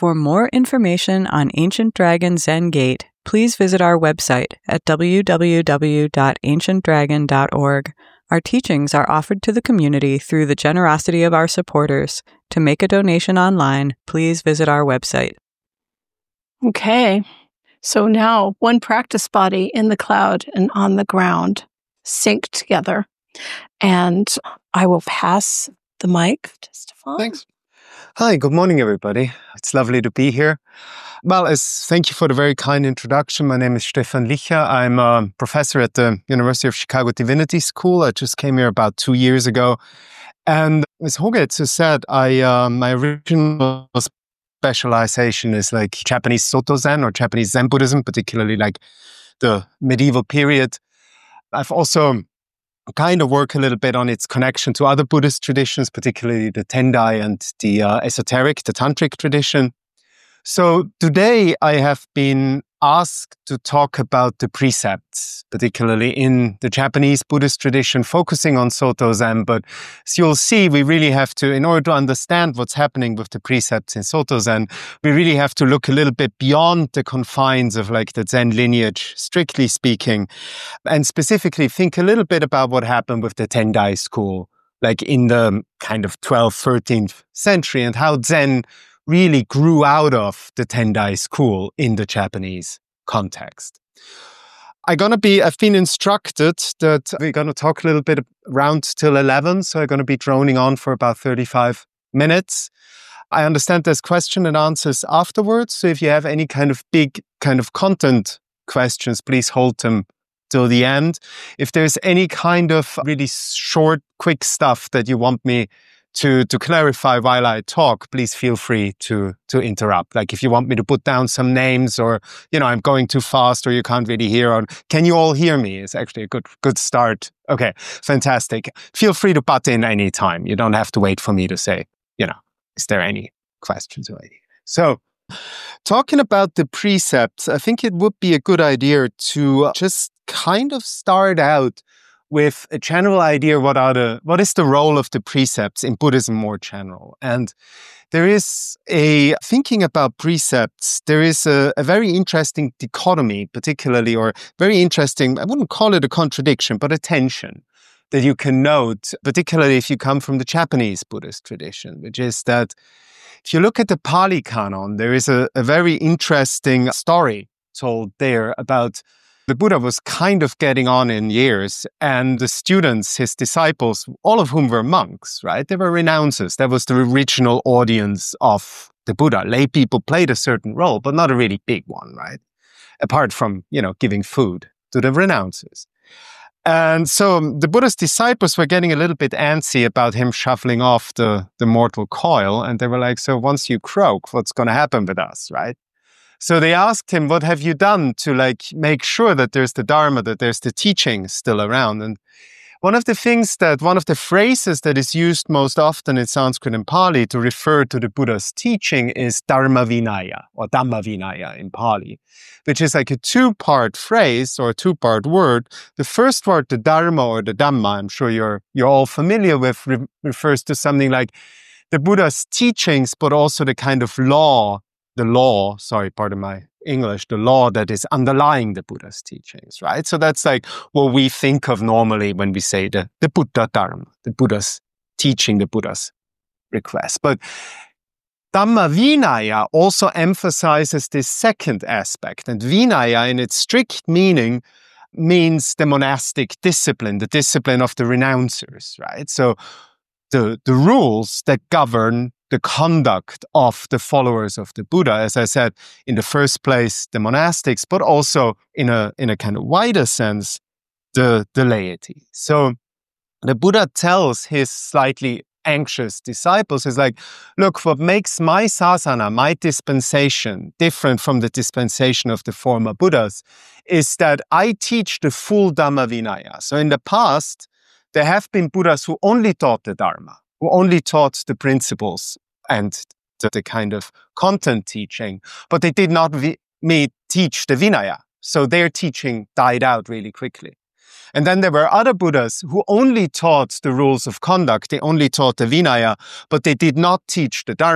For more information on Ancient Dragon Zen Gate, please visit our website at www.ancientdragon.org. Our teachings are offered to the community through the generosity of our supporters. To make a donation online, please visit our website. Okay, so now one practice body in the cloud and on the ground sync together. And I will pass the mic to Stefan. Thanks. Hi, good morning, everybody. It's lovely to be here. Well, thank you for the very kind introduction. My name is Stefan Licher. I'm a professor at the University of Chicago Divinity School. I just came here about 2 years ago. And as Hogetsu said, my original specialization is like Japanese Soto Zen or Japanese Zen Buddhism, particularly like the medieval period. I've also kind of work a little bit on its connection to other Buddhist traditions, particularly the Tendai and the esoteric, the Tantric tradition. So today I have been asked to talk about the precepts, particularly in the Japanese Buddhist tradition, focusing on Soto Zen. But as you'll see, we really have to, in order to understand what's happening with the precepts in Soto Zen, we really have to look a little bit beyond the confines of like the Zen lineage, strictly speaking, and specifically think a little bit about what happened with the Tendai school, like in the kind of 12th, 13th century, and how Zen really grew out of the Tendai school in the Japanese context. I've been instructed that we're going to talk a little bit around till 11, so I'm going to be droning on for about 35 minutes. I understand there's question and answers afterwards, so if you have any kind of big kind of content questions, please hold them till the end. If there's any kind of really short, quick stuff that you want me to clarify while I talk, please feel free to interrupt. Like if you want me to put down some names or, I'm going too fast or you can't really hear, or can you all hear me? It's actually a good start. Okay, fantastic. Feel free to butt in any time. You don't have to wait for me to say, is there any questions or anything? So talking about the precepts, I think it would be a good idea to just kind of start out with a general idea what is the role of the precepts in Buddhism more general. And there is thinking about precepts, there is a very interesting dichotomy, particularly, or very interesting, I wouldn't call it a contradiction, but a tension that you can note, particularly if you come from the Japanese Buddhist tradition, which is that if you look at the Pali Canon, there is a very interesting story told there about the Buddha was kind of getting on in years, and the students, his disciples, all of whom were monks, right? They were renouncers. That was the original audience of the Buddha. Lay people played a certain role, but not a really big one, right? Apart from, giving food to the renouncers. And so the Buddha's disciples were getting a little bit antsy about him shuffling off the mortal coil. And they were like, so once you croak, what's going to happen with us, right? So they asked him, what have you done to make sure that there's the Dharma, that there's the teaching still around? And one of the phrases that is used most often in Sanskrit and Pali to refer to the Buddha's teaching is Dharma Vinaya, or Dhamma Vinaya in Pali, which is like a two-part phrase or a two-part word. The first word, the Dharma or the Dhamma, I'm sure you're all familiar with, refers to something like the Buddha's teachings, but also the kind of law that is underlying the Buddha's teachings, right? So that's like what we think of normally when we say the Buddha Dharma, the Buddha's teaching, the Buddha's request. But Dhamma Vinaya also emphasizes this second aspect. And Vinaya, in its strict meaning, means the monastic discipline, the discipline of the renouncers, right? So the rules that govern the conduct of the followers of the Buddha, as I said, in the first place, the monastics, but also in a kind of wider sense, the laity. So the Buddha tells his slightly anxious disciples is like, look, what makes my sasana, my dispensation, different from the dispensation of the former Buddhas is that I teach the full Dhamma Vinaya. So in the past, there have been Buddhas who only taught the Dharma, who only taught the principles and the kind of content teaching, but they did not teach the Vinaya. So their teaching died out really quickly. And then there were other Buddhas who only taught the rules of conduct, they only taught the Vinaya, but they did not teach the Dharma.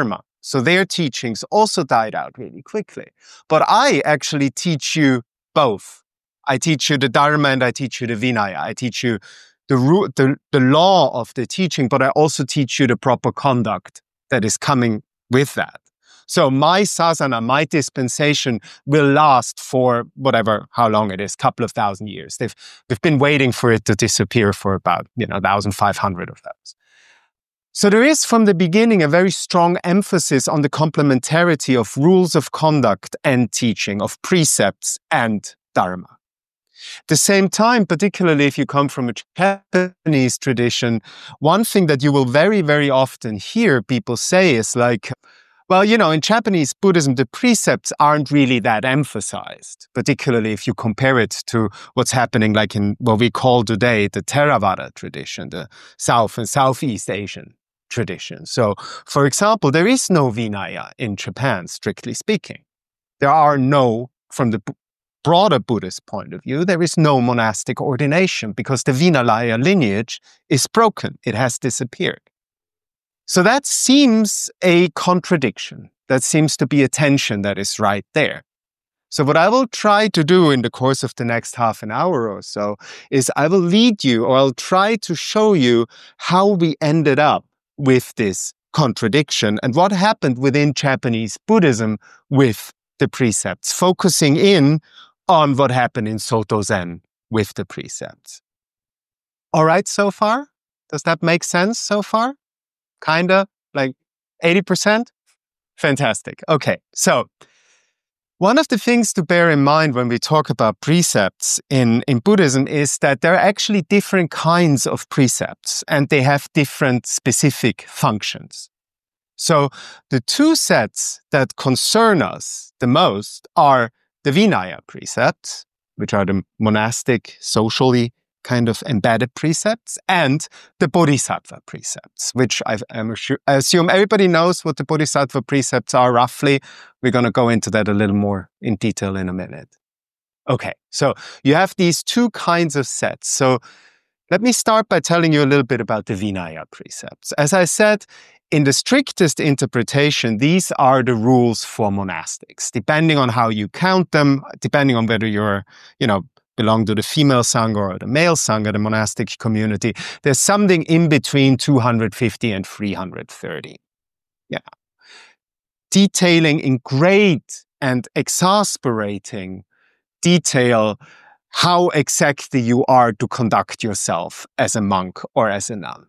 So their teachings also died out really quickly. But I actually teach you both. I teach you the Dharma and I teach you the Vinaya. I teach you the law of the teaching, but I also teach you the proper conduct that is coming with that. So my sasana, my dispensation will last for whatever, how long it is, couple of thousand years. We've been waiting for it to disappear for about, 1,500 of those. So there is from the beginning a very strong emphasis on the complementarity of rules of conduct and teaching, of precepts and dharma. At the same time, particularly if you come from a Japanese tradition, one thing that you will very, very often hear people say is like, well, in Japanese Buddhism, the precepts aren't really that emphasized, particularly if you compare it to what's happening like in what we call today the Theravada tradition, the South and Southeast Asian tradition. So, for example, there is no Vinaya in Japan, strictly speaking. There are no, from the broader Buddhist point of view, there is no monastic ordination because the Vinaya lineage is broken. It has disappeared. So that seems a contradiction. That seems to be a tension that is right there. So what I will try to do in the course of the next half an hour or so is I will lead you, or I'll try to show you how we ended up with this contradiction and what happened within Japanese Buddhism with the precepts, focusing in on what happened in Soto Zen with the precepts. All right, so far? Does that make sense so far? Kinda, like 80%? Fantastic. Okay, so one of the things to bear in mind when we talk about precepts in Buddhism is that there are actually different kinds of precepts and they have different specific functions. So the two sets that concern us the most are the Vinaya precepts, which are the monastic, socially kind of embedded precepts, and the Bodhisattva precepts, which I assume everybody knows what the Bodhisattva precepts are roughly. We're going to go into that a little more in detail in a minute. Okay, so you have these two kinds of sets. So let me start by telling you a little bit about the Vinaya precepts. As I said, in the strictest interpretation, these are the rules for monastics, depending on how you count them, depending on whether you're, belong to the female Sangha or the male Sangha, the monastic community. There's something in between 250 and 330. Yeah. Detailing in great and exasperating detail how exactly you are to conduct yourself as a monk or as a nun.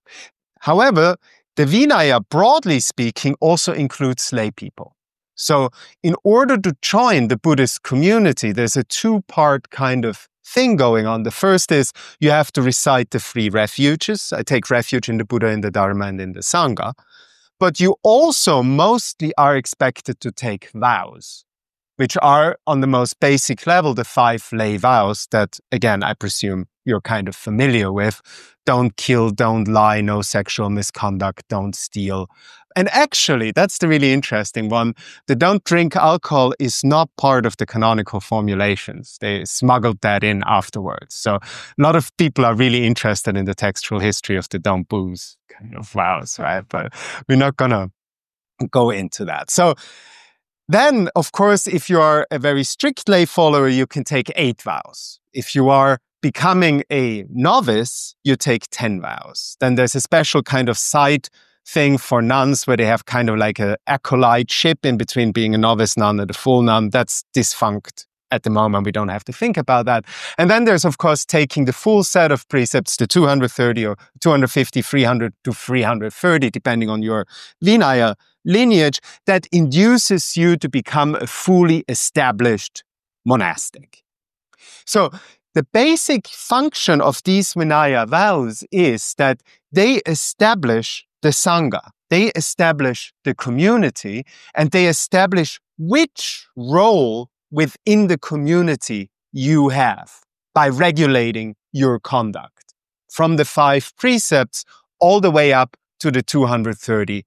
However, the Vinaya, broadly speaking, also includes lay people. So in order to join the Buddhist community, there's a two-part kind of thing going on. The first is you have to recite the three refuges. I take refuge in the Buddha, in the Dharma, and in the Sangha. But you also mostly are expected to take vows, which are on the most basic level, the 5 lay vows that, again, I presume you're kind of familiar with. Don't kill, don't lie, no sexual misconduct, don't steal. And actually, that's the really interesting one. The don't drink alcohol is not part of the canonical formulations. They smuggled that in afterwards. So a lot of people are really interested in the textual history of the don't booze kind of vows, right? But we're not going to go into that. So then, of course, if you are a very strict lay follower, you can take 8 vows. If you are becoming a novice, you take 10 vows. Then there's a special kind of side thing for nuns where they have kind of like an acolyteship in between being a novice nun and a full nun. That's defunct at the moment. We don't have to think about that. And then there's, of course, taking the full set of precepts, the 230 or 250, 300 to 330, depending on your Vinaya lineage, that induces you to become a fully established monastic. So the basic function of these Vinaya vows is that they establish the Sangha, they establish the community, and they establish which role within the community you have by regulating your conduct. From the 5 precepts all the way up to the 250,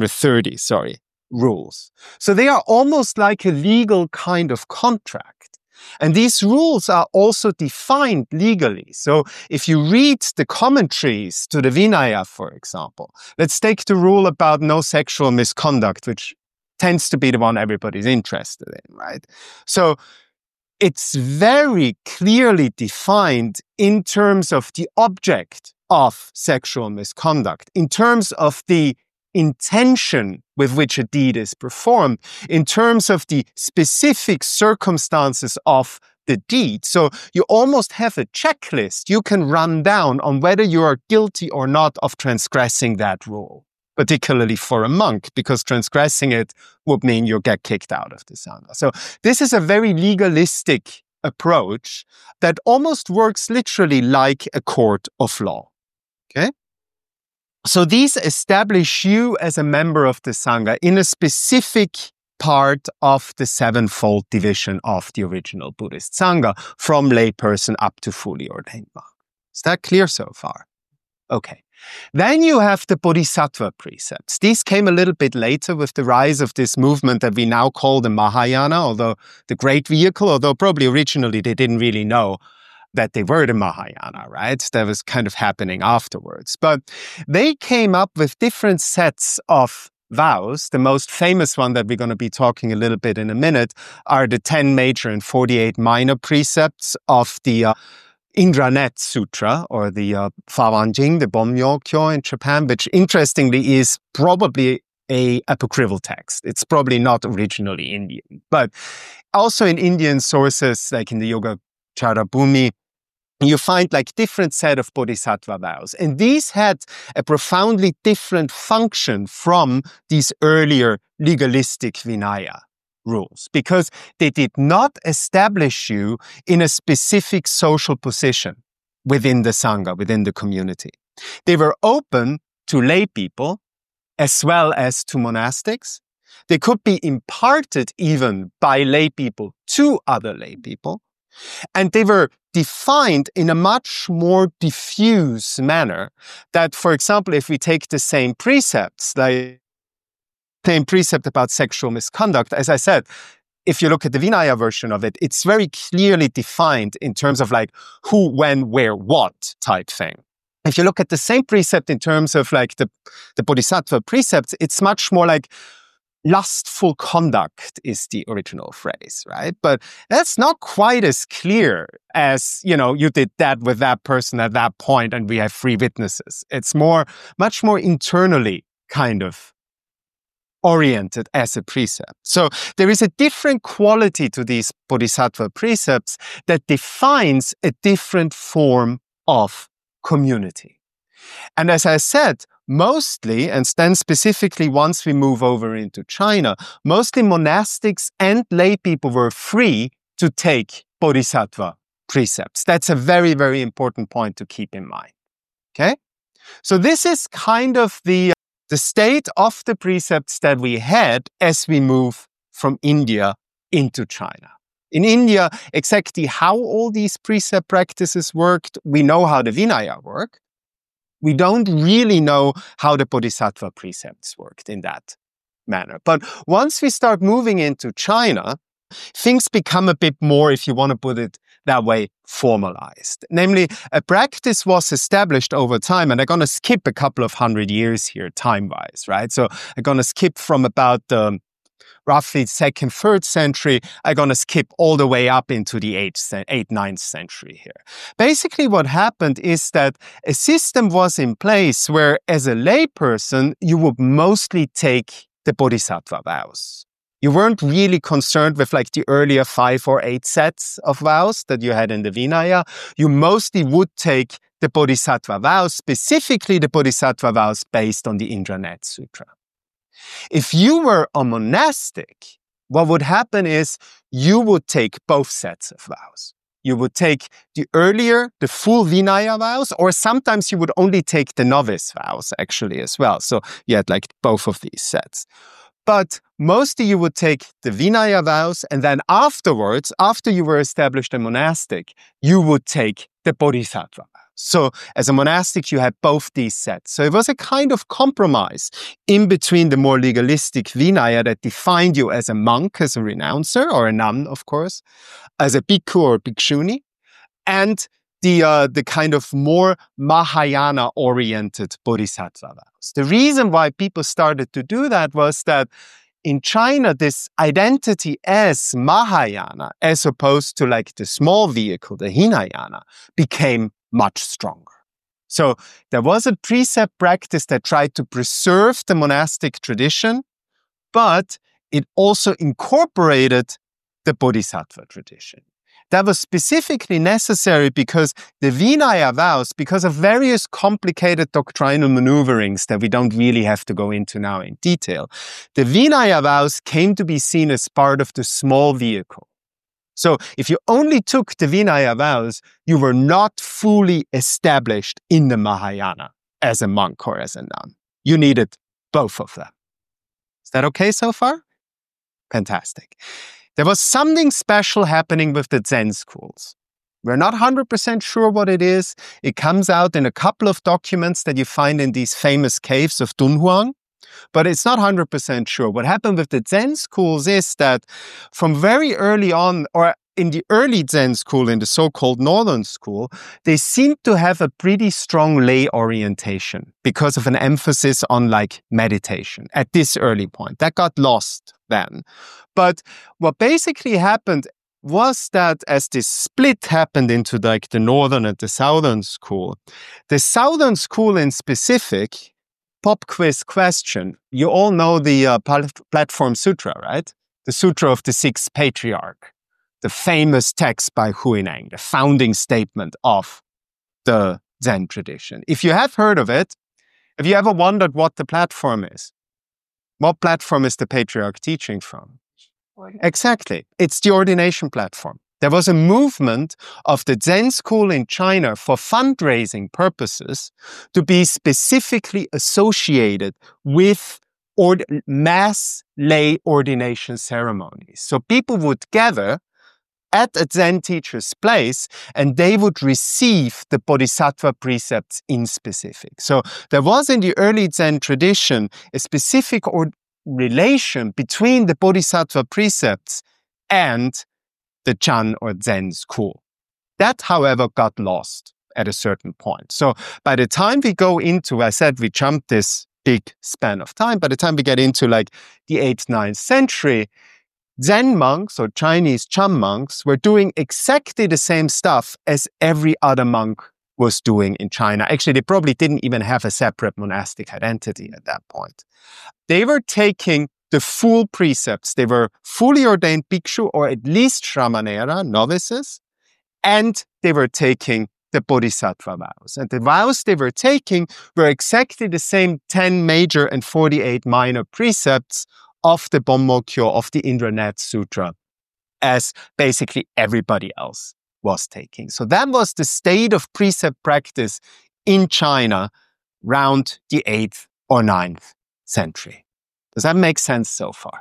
330 rules. So they are almost like a legal kind of contract And these rules are also defined legally. So if you read the commentaries to the Vinaya, for example, let's take the rule about no sexual misconduct, which tends to be the one everybody's interested in, right? So it's very clearly defined in terms of the object of sexual misconduct, in terms of the intention with which a deed is performed, in terms of the specific circumstances of the deed. So you almost have a checklist you can run down on whether you are guilty or not of transgressing that rule, particularly for a monk, because transgressing it would mean you get kicked out of the Sangha. So this is a very legalistic approach that almost works literally like a court of law. Okay? So these establish you as a member of the Sangha in a specific part of the sevenfold division of the original Buddhist Sangha, from layperson up to fully ordained monk. Is that clear so far? Okay. Then you have the Bodhisattva precepts. These came a little bit later with the rise of this movement that we now call the Mahayana, although the Great Vehicle, although probably originally they didn't really know that they were the Mahayana, right? That was kind of happening afterwards. But they came up with different sets of vows. The most famous one that we're going to be talking a little bit in a minute are the 10 major and 48 minor precepts of the Indranet Sutra, or the Fawanjing, the Bommyo-kyo in Japan, which interestingly is probably a apocryphal text. It's probably not originally Indian. But also in Indian sources, like in the Yogacara Bhumi, you find like different set of bodhisattva vows. And these had a profoundly different function from these earlier legalistic Vinaya rules, because they did not establish you in a specific social position within the Sangha, within the community. They were open to lay people as well as to monastics. They could be imparted even by lay people to other lay people. And they were defined in a much more diffuse manner that, for example, if we take the same precepts, like the same precept about sexual misconduct, as I said, if you look at the Vinaya version of it, it's very clearly defined in terms of like who, when, where, what type thing. If you look at the same precept in terms of like the Bodhisattva precepts, it's much more like lustful conduct is the original phrase, right? But that's not quite as clear as, you did that with that person at that point and we have 3 witnesses. It's much more internally kind of oriented as a precept. So there is a different quality to these Bodhisattva precepts that defines a different form of community. And as I said, mostly, and then specifically once we move over into China, mostly monastics and lay people were free to take Bodhisattva precepts. That's a very, very important point to keep in mind. Okay? So this is kind of the state of the precepts that we had as we move from India into China. In India, exactly how all these precept practices worked, we know how the Vinaya work. We don't really know how the Bodhisattva precepts worked in that manner. But once we start moving into China, things become a bit more, if you want to put it that way, formalized. Namely, a practice was established over time, and I'm going to skip a couple of 100 years here, time-wise, right? So I'm going to skip from about the roughly 2nd, 3rd century. I'm going to skip all the way up into the 8th, 9th century here. Basically, what happened is that a system was in place where, as a layperson, you would mostly take the Bodhisattva vows. You weren't really concerned with like the earlier 5 or 8 sets of vows that you had in the Vinaya. You mostly would take the Bodhisattva vows, specifically the Bodhisattva vows based on the Indranet Sutra. If you were a monastic, what would happen is you would take both sets of vows. You would take the earlier, the full Vinaya vows, or sometimes you would only take the novice vows actually as well. So you had like both of these sets. But mostly you would take the Vinaya vows, and then afterwards, after you were established a monastic, you would take the Bodhisattva vows. So as a monastic, you had both these sets. So it was a kind of compromise in between the more legalistic Vinaya that defined you as a monk, as a renouncer, or a nun, of course, as a bhikkhu or bhikshuni, and the kind of more Mahayana-oriented bodhisattva vows. The reason why people started to do that was that in China, this identity as Mahayana, as opposed to like the small vehicle, the Hinayana, became much stronger. So there was a precept practice that tried to preserve the monastic tradition, but it also incorporated the bodhisattva tradition. That was specifically necessary because the Vinaya vows, because of various complicated doctrinal maneuverings that we don't really have to go into now in detail, the Vinaya vows came to be seen as part of the small vehicle. So if you only took the Vinaya vows, you were not fully established in the Mahayana as a monk or as a nun. You needed both of them. Is that okay so far? Fantastic. There was something special happening with the Zen schools. We're not 100% sure what it is. It comes out in a couple of documents that you find in these famous caves of Dunhuang, but it's not 100% sure. What happened with the Zen schools is that from very early on, or in the early Zen school, in the so-called Northern school, they seemed to have a pretty strong lay orientation because of an emphasis on like meditation at this early point. That got lost then. But what basically happened was that as this split happened into like the Northern and the Southern school, the Southern school in specific, pop quiz question, you all know the Platform Sutra, right? The Sutra of the Sixth Patriarch, the famous text by Huineng, the founding statement of the Zen tradition. If you have heard of it, have you ever wondered what the platform is? What platform is the Patriarch teaching from? Exactly. It's the ordination platform. There was a movement of the Zen school in China for fundraising purposes to be specifically associated with mass lay ordination ceremonies. So people would gather at a Zen teacher's place and they would receive the bodhisattva precepts in specific. So there was in the early Zen tradition a specific relation between the bodhisattva precepts and the Chan or Zen school. That, however, got lost at a certain point. So by the time we go into, I said we jumped this big span of time, by the time we get into like the 8th, 9th century, Zen monks or Chinese Chan monks were doing exactly the same stuff as every other monk was doing in China. Actually, they probably didn't even have a separate monastic identity at that point. They were taking the full precepts. They were fully ordained bhikshu or at least shramanera, novices, and they were taking the bodhisattva vows. And the vows they were taking were exactly the same 10 major and 48 minor precepts of the Bonmo-kyo, of the Indranath Sutra, as basically everybody else was taking. So that was the state of precept practice in China around the 8th or 9th century. Does that make sense so far?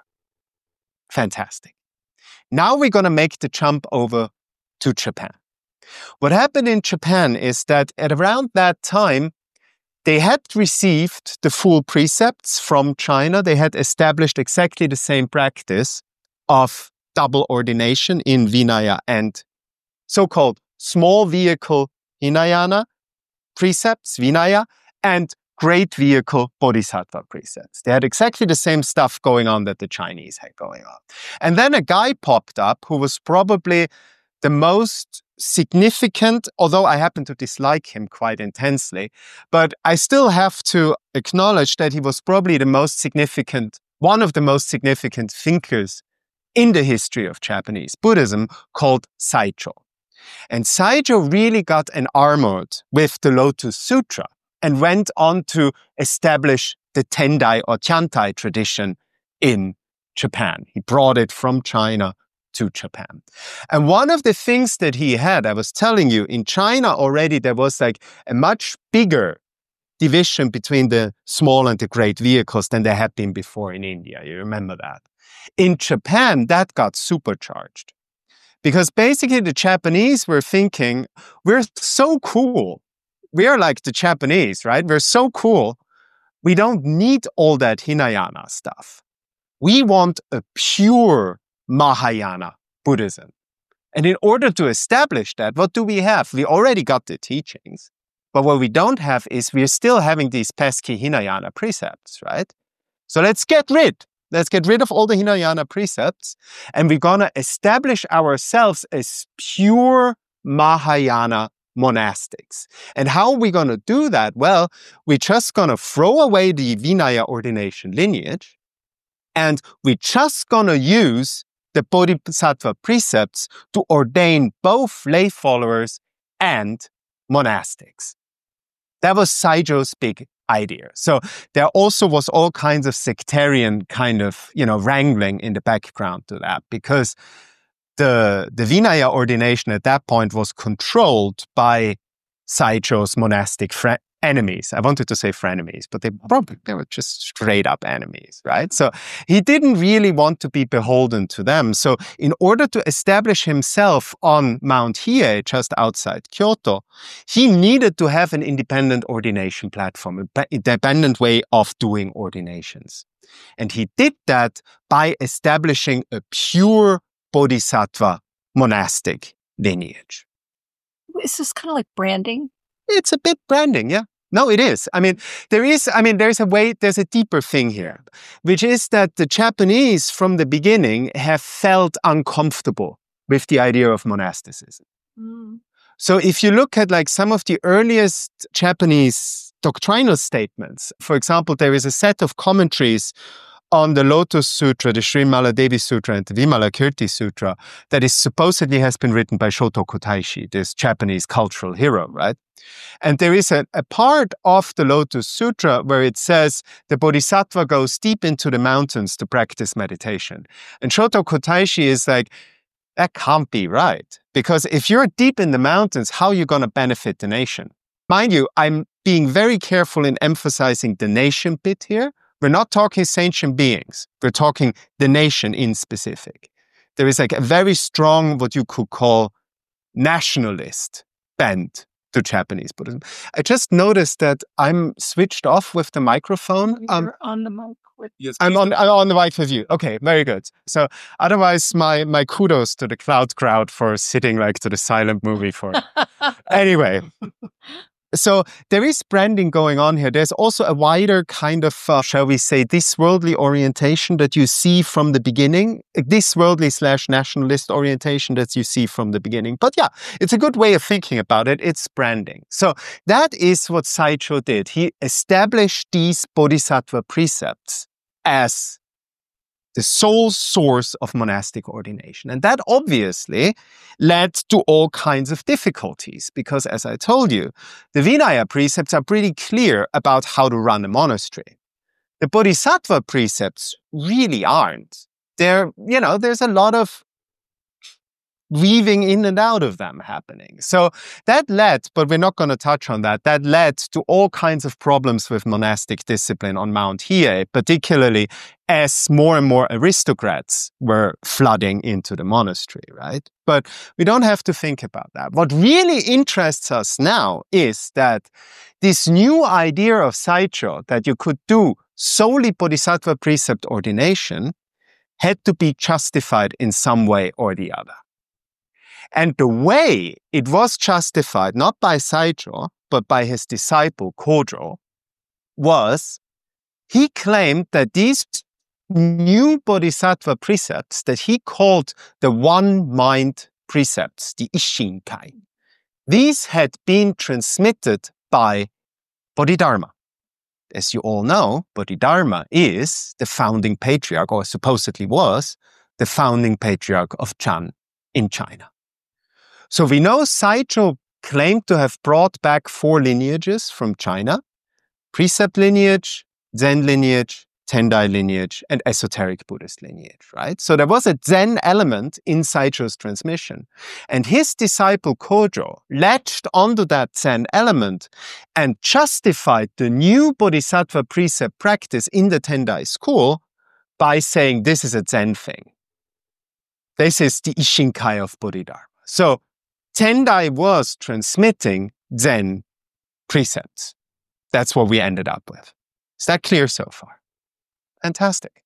Fantastic. Now we're going to make the jump over to Japan. What happened in Japan is that at around that time, they had received the full precepts from China. They had established exactly the same practice of double ordination in Vinaya and so-called small vehicle Hinayana precepts, Vinaya, and great vehicle Bodhisattva precepts. They had exactly the same stuff going on that the Chinese had going on. And then a guy popped up who was probably the most significant, although I happen to dislike him quite intensely, but I still have to acknowledge that he was probably the most significant, one of the most significant thinkers in the history of Japanese Buddhism, called Saicho. And Saicho really got enamored with the Lotus Sutra and went on to establish the Tendai or Tiantai tradition in Japan. He brought it from China to Japan. And one of the things that he had, I was telling you, in China already there was like a much bigger division between the small and the great vehicles than there had been before in India. You remember that? In Japan, that got supercharged. Because basically the Japanese were thinking, we're so cool. we are like the Japanese, right? We're so cool. We don't need all that Hinayana stuff. We want a pure Mahayana Buddhism. And in order to establish that, what do we have? We already got the teachings. But what we don't have is we're still having these pesky Hinayana precepts, right? So let's get rid of all the Hinayana precepts, and we're going to establish ourselves as pure Mahayana monastics. And how are we going to do that? Well, we're just going to throw away the Vinaya ordination lineage, and we're just going to use the Bodhisattva precepts to ordain both lay followers and monastics. That was Saijo's big idea. So there also was all kinds of sectarian kind of, wrangling in the background to that, because the Vinaya ordination at that point was controlled by Saijo's monastic enemies. I wanted to say frenemies, but they were just straight up enemies, right? So he didn't really want to be beholden to them. So in order to establish himself on Mount Hiei, just outside Kyoto, he needed to have an independent ordination platform, an independent way of doing ordinations. And he did that by establishing a pure Bodhisattva monastic lineage. Is this kind of like branding? It's a bit branding, yeah. No, it is. There's a deeper thing here, which is that the Japanese from the beginning have felt uncomfortable with the idea of monasticism. Mm. So if you look at like some of the earliest Japanese doctrinal statements, for example, there is a set of commentaries on the Lotus Sutra, the Srimala Devi Sutra, and the Vimalakirti Sutra that is supposedly has been written by Shotoku Taishi, this Japanese cultural hero, right? And there is a part of the Lotus Sutra where it says the Bodhisattva goes deep into the mountains to practice meditation. And Shotoku Taishi is like, that can't be right. Because if you're deep in the mountains, how are you going to benefit the nation? Mind you, I'm being very careful in emphasizing the nation bit here. We're not talking sentient beings. We're talking the nation in specific. There is like a very strong, what you could call nationalist bent to Japanese Buddhism. I just noticed that I'm switched off with the microphone. You're on the mic. Yes, I'm on the mic with you. Okay, very good. So otherwise, my kudos to the cloud crowd for sitting like to the silent movie for. Anyway. So there is branding going on here. There's also a wider kind of, shall we say, this worldly orientation that you see from the beginning, this worldly / nationalist orientation that you see from the beginning. But yeah, it's a good way of thinking about it. It's branding. So that is what Saijo did. He established these bodhisattva precepts as the sole source of monastic ordination. And that obviously led to all kinds of difficulties because, as I told you, the Vinaya precepts are pretty clear about how to run a monastery. The Bodhisattva precepts really aren't. There's a lot of weaving in and out of them happening. So that led, but we're not going to touch on that, that led to all kinds of problems with monastic discipline on Mount Hiei, particularly as more and more aristocrats were flooding into the monastery, right? But we don't have to think about that. What really interests us now is that this new idea of Saijo that you could do solely Bodhisattva precept ordination had to be justified in some way or the other. And the way it was justified, not by Saijo, but by his disciple Kojo, was he claimed that these new bodhisattva precepts that he called the one-mind precepts, the Isshinkai, these had been transmitted by Bodhidharma. As you all know, Bodhidharma is the founding patriarch, or supposedly was, the founding patriarch of Chan in China. So we know Saijo claimed to have brought back 4 lineages from China: precept lineage, Zen lineage, Tendai lineage, and esoteric Buddhist lineage, right? So there was a Zen element in Saijo's transmission. And his disciple Kojo latched onto that Zen element and justified the new Bodhisattva precept practice in the Tendai school by saying this is a Zen thing. This is the Isshinkai of Bodhidharma. So Tendai was transmitting Zen precepts. That's what we ended up with. Is that clear so far? Fantastic.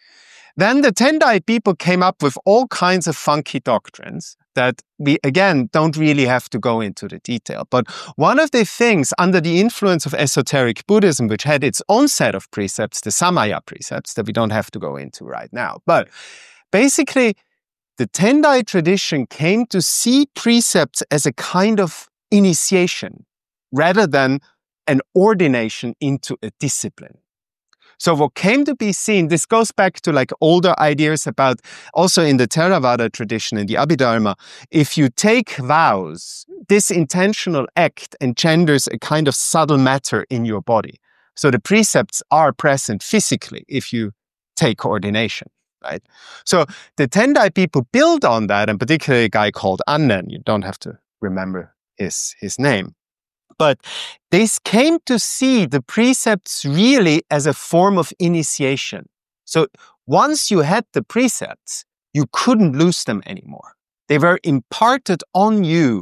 Then the Tendai people came up with all kinds of funky doctrines that we, again, don't really have to go into the detail. But one of the things under the influence of esoteric Buddhism, which had its own set of precepts, the Samaya precepts, that we don't have to go into right now. But basically, the Tendai tradition came to see precepts as a kind of initiation rather than an ordination into a discipline. So what came to be seen, this goes back to like older ideas about, also in the Theravada tradition, in the Abhidharma, if you take vows, this intentional act engenders a kind of subtle matter in your body. So the precepts are present physically if you take ordination, right? So the Tendai people build on that, and particularly a guy called Annen, you don't have to remember his name. But they came to see the precepts really as a form of initiation. So once you had the precepts, you couldn't lose them anymore. They were imparted on you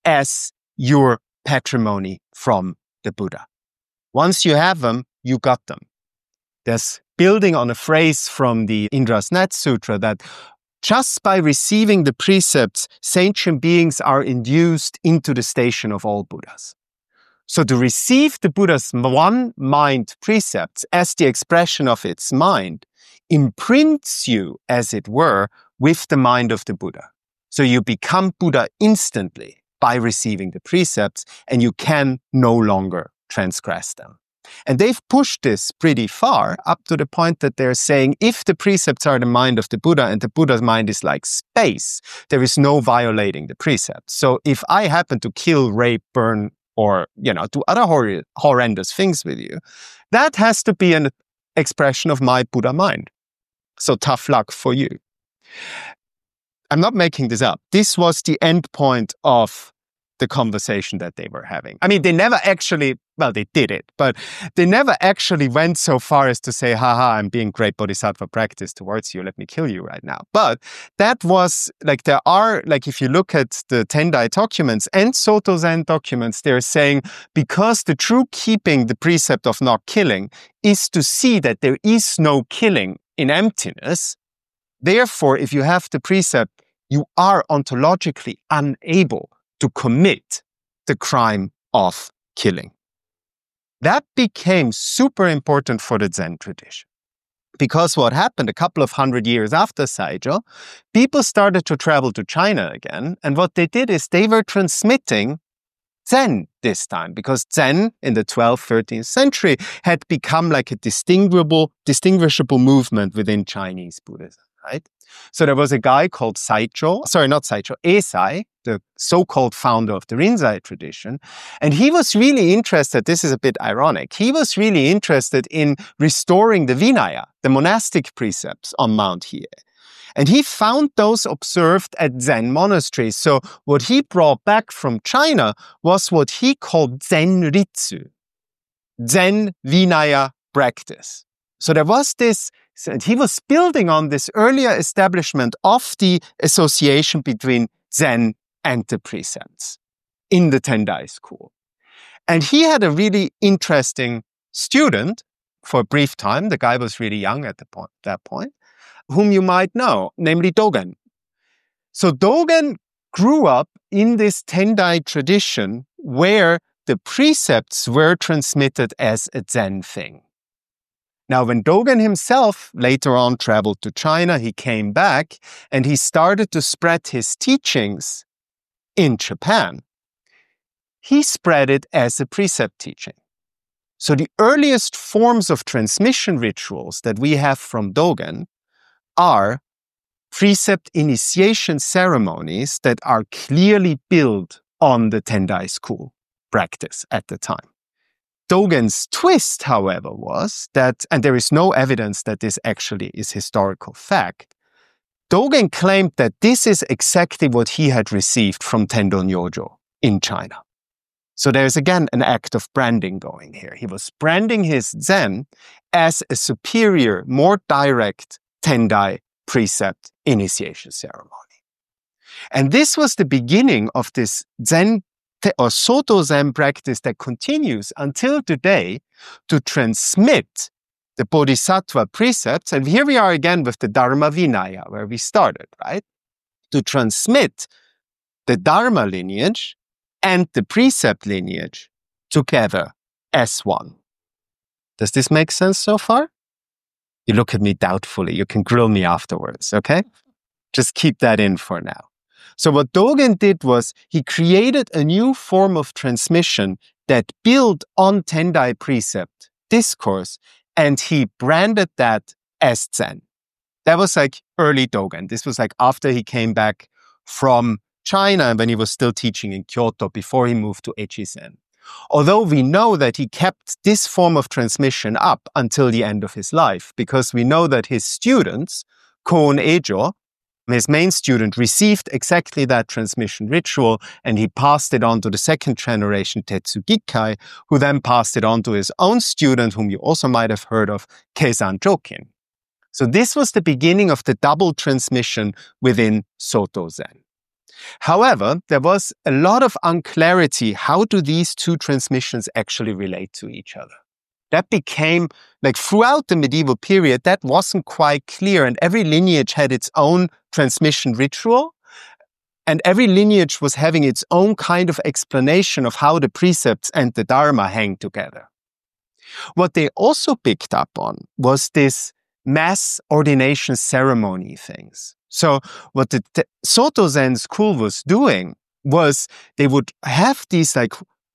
as your patrimony from the Buddha. Once you have them, you got them. There's building on a phrase from the Indra's Net Sutra that just by receiving the precepts, sentient beings are induced into the station of all Buddhas. So to receive the Buddha's one mind precepts as the expression of its mind imprints you, as it were, with the mind of the Buddha. So you become Buddha instantly by receiving the precepts, and you can no longer transgress them. And they've pushed this pretty far, up to the point that they're saying if the precepts are the mind of the Buddha and the Buddha's mind is like space, there is no violating the precepts. So if I happen to kill, rape, burn, or, do other horrendous things with you, that has to be an expression of my Buddha mind. So tough luck for you. I'm not making this up. This was the end point of the conversation that they were having. I mean, they never actually, they did it, but they never actually went so far as to say, haha, I'm being great bodhisattva practice towards you, let me kill you right now. But that was, there are, if you look at the Tendai documents and Soto Zen documents, they're saying, because the true keeping the precept of not killing is to see that there is no killing in emptiness. Therefore, if you have the precept, you are ontologically unable to commit the crime of killing. That became super important for the Zen tradition. Because what happened a couple of 100 years after Saijo, people started to travel to China again. And what they did is they were transmitting Zen this time, because Zen in the 12th, 13th century had become like a distinguishable movement within Chinese Buddhism, right? So there was a guy called Eisai, the so-called founder of the Rinzai tradition. And he was really interested, this is a bit ironic, he was really interested in restoring the Vinaya, the monastic precepts on Mount Hiei. And he found those observed at Zen monasteries. So what he brought back from China was what he called Zen Ritsu, Zen Vinaya practice. So there was this, and he was building on this earlier establishment of the association between Zen and the precepts in the Tendai school. And he had a really interesting student for a brief time. The guy was really young at that point, whom you might know, namely Dogen. So Dogen grew up in this Tendai tradition where the precepts were transmitted as a Zen thing. Now, when Dogen himself later on traveled to China, he came back and he started to spread his teachings in Japan. He spread it as a precept teaching. So the earliest forms of transmission rituals that we have from Dogen are precept initiation ceremonies that are clearly built on the Tendai school practice at the time. Dogen's twist, however, was that, and there is no evidence that this actually is historical fact, Dogen claimed that this is exactly what he had received from Tendo Nyojo in China. So there's again an act of branding going here. He was branding his Zen as a superior, more direct Tendai precept initiation ceremony. And this was the beginning of this Zen or Soto Zen practice that continues until today to transmit the Bodhisattva precepts. And here we are again with the Dharma Vinaya, where we started, right? To transmit the Dharma lineage and the precept lineage together as one. Does this make sense so far? You look at me doubtfully. You can grill me afterwards, okay? Just keep that in for now. So what Dogen did was he created a new form of transmission that built on Tendai precept discourse, and he branded that as Zen. That was like early Dogen. This was like after he came back from China and when he was still teaching in Kyoto before he moved to Echizen. Although we know that he kept this form of transmission up until the end of his life, because we know that his students, Koun Ejo, his main student, received exactly that transmission ritual, and he passed it on to the second generation, Tetsu Gikkai, who then passed it on to his own student, whom you also might have heard of, Keizan Jokin. So this was the beginning of the double transmission within Soto Zen. However, there was a lot of unclarity. How do these two transmissions actually relate to each other? That became, like throughout the medieval period, that wasn't quite clear, and every lineage had its own transmission ritual, and every lineage was having its own kind of explanation of how the precepts and the Dharma hang together. What they also picked up on was this mass ordination ceremony things. So what the Soto Zen school was doing was they would have these like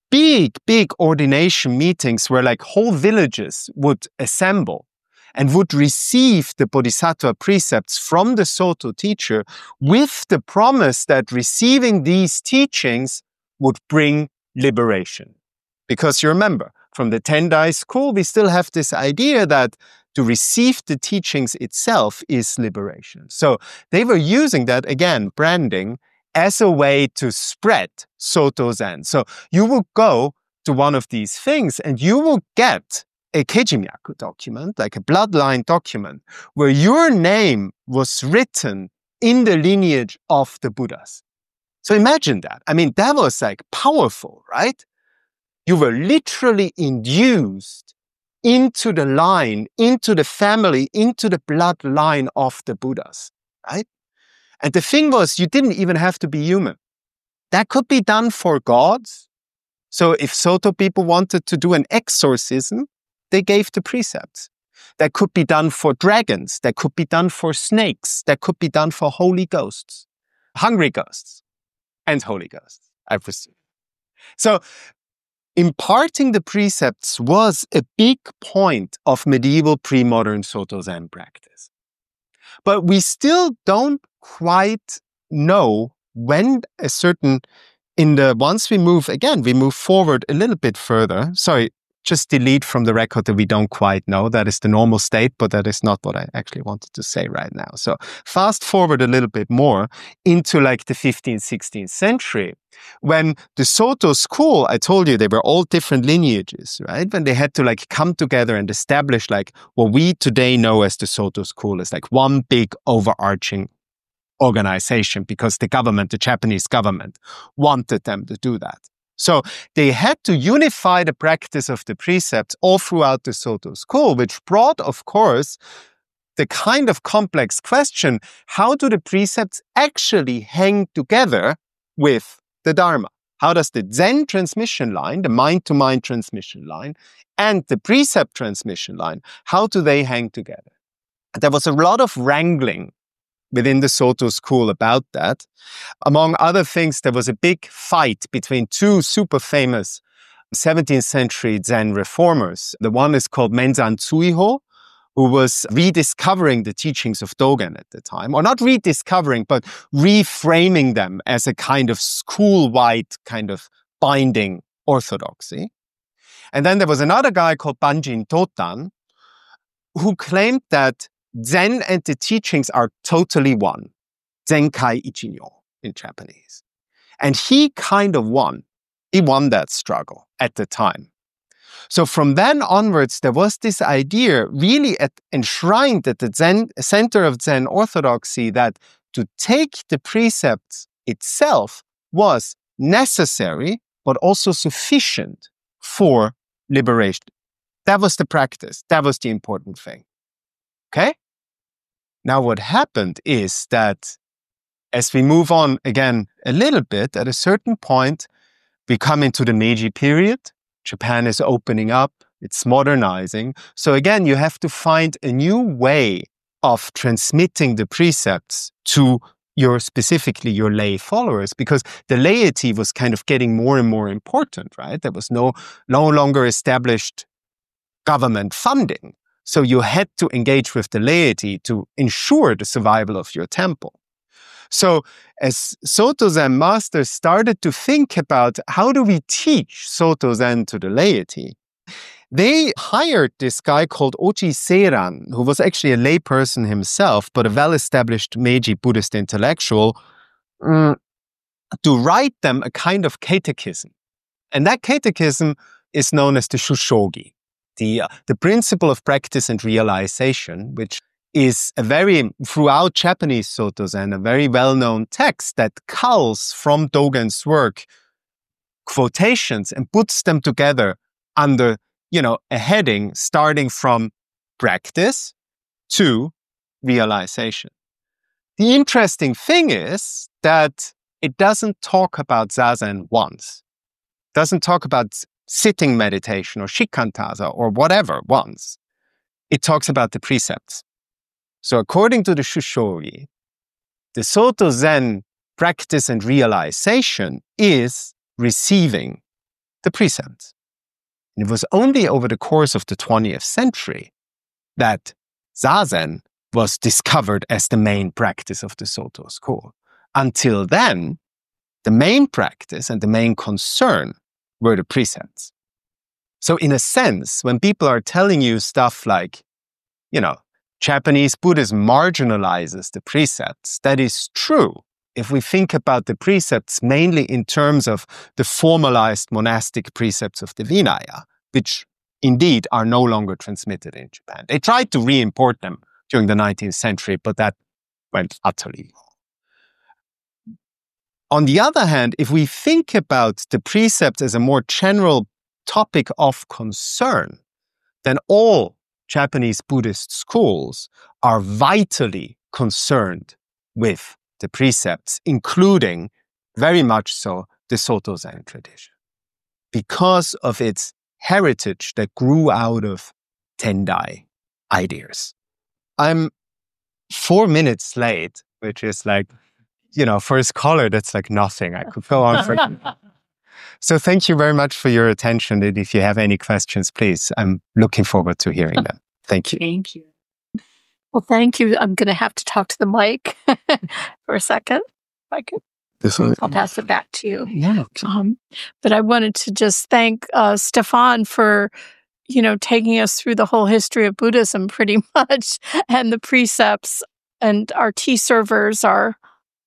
big ordination meetings where like whole villages would assemble and would receive the Bodhisattva precepts from the Soto teacher with the promise that receiving these teachings would bring liberation. Because you remember, from the Tendai school, we still have this idea that to receive the teachings itself is liberation. So they were using that, again, branding, as a way to spread Soto Zen. So you will go to one of these things and you will get a Kejimyaku document, like a bloodline document, where your name was written in the lineage of the Buddhas. So imagine that. I mean, that was like powerful, right? You were literally induced into the line, into the family, into the bloodline of the Buddhas, right? And the thing was, you didn't even have to be human. That could be done for gods. So if Soto people wanted to do an exorcism, they gave the precepts. That could be done for dragons. That could be done for snakes. That could be done for holy ghosts, hungry ghosts, and holy ghosts, I presume. So imparting the precepts was a big point of medieval pre-modern Soto Zen practice. But we still don't quite know when once we move forward a little bit further. Sorry, just delete from the record that we don't quite know. That is the normal state, but that is not what I actually wanted to say right now. So fast forward a little bit more into like the 15th, 16th century, when the Soto school, I told you they were all different lineages, right? When they had to like come together and establish like what we today know as the Soto school is like one big overarching organization, because the Japanese government wanted them to do that. So they had to unify the practice of the precepts all throughout the Soto school, which brought, of course, the kind of complex question, how do the precepts actually hang together with the Dharma? How does the Zen transmission line, the mind-to-mind transmission line, and the precept transmission line, how do they hang together? There was a lot of wrangling within the Soto school about that. Among other things, there was a big fight between two super famous 17th century Zen reformers. The one is called Menzan Tsuiho, who was rediscovering the teachings of Dogen at the time, or not rediscovering, but reframing them as a kind of school-wide kind of binding orthodoxy. And then there was another guy called Banjin Totan, who claimed that Zen and the teachings are totally one. Zenkai Ichinyo in Japanese. And he kind of won. He won that struggle at the time. So from then onwards, there was this idea really enshrined at the center of Zen orthodoxy that to take the precepts itself was necessary but also sufficient for liberation. That was the practice. That was the important thing. Okay? Now what happened is that as we move on again a little bit, at a certain point, we come into the Meiji period. Japan is opening up. It's modernizing. So again, you have to find a new way of transmitting the precepts to specifically your lay followers, because the laity was kind of getting more and more important, right? There was no longer established government funding. So you had to engage with the laity to ensure the survival of your temple. So as Soto Zen masters started to think about how do we teach Soto Zen to the laity, they hired this guy called Oji Seiran, who was actually a layperson himself, but a well-established Meiji Buddhist intellectual, to write them a kind of catechism. And that catechism is known as the Shushogi, the principle of practice and realization, which is throughout Japanese Soto Zen, a very well-known text that culls from Dogen's work quotations and puts them together under a heading starting from practice to realization. The interesting thing is that it doesn't talk about Zazen once. It doesn't talk about sitting meditation or shikantaza or whatever once. It talks about the precepts. So according to the Shushogi, the Soto Zen practice and realization is receiving the precepts. And it was only over the course of the 20th century that Zazen was discovered as the main practice of the Soto school. Until then, the main practice and the main concern were the precepts. So in a sense, when people are telling you stuff like, Japanese Buddhism marginalizes the precepts, that is true. If we think about the precepts mainly in terms of the formalized monastic precepts of the Vinaya, which indeed are no longer transmitted in Japan. They tried to re-import them during the 19th century, but that went utterly wrong. On the other hand, if we think about the precepts as a more general topic of concern, then all Japanese Buddhist schools are vitally concerned with the precepts, including very much so the Soto Zen tradition, because of its heritage that grew out of Tendai ideas. I'm 4 minutes late, which is for a scholar, that's like nothing. I could go on for... So thank you very much for your attention. And if you have any questions, please, I'm looking forward to hearing them. Thank you. Thank you. Well, thank you. I'm going to have to talk to the mic for a second. If I could. I'll pass it back to you. Yeah. But I wanted to just thank Stefan for, taking us through the whole history of Buddhism pretty much, and the precepts, and our tea servers are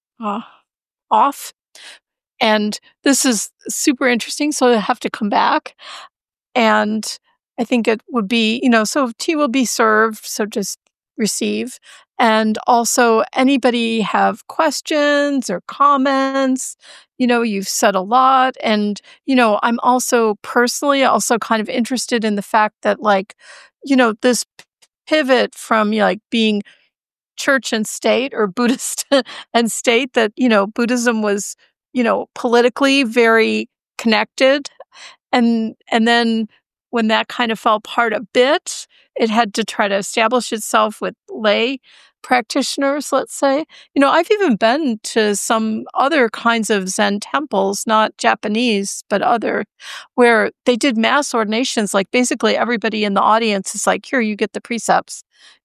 off. And this is super interesting, so I have to come back. And I think it would be, so tea will be served, so just receive. And also, anybody have questions or comments? You've said a lot. And, I'm also personally kind of interested in the fact that, this pivot from, being church and state, or Buddhist and state, that, Buddhism was, politically very connected. And then when that kind of fell apart a bit, it had to try to establish itself with lay practitioners, let's say. I've even been to some other kinds of Zen temples, not Japanese, but other, where they did mass ordinations. Like basically everybody in the audience is like, here, you get the precepts,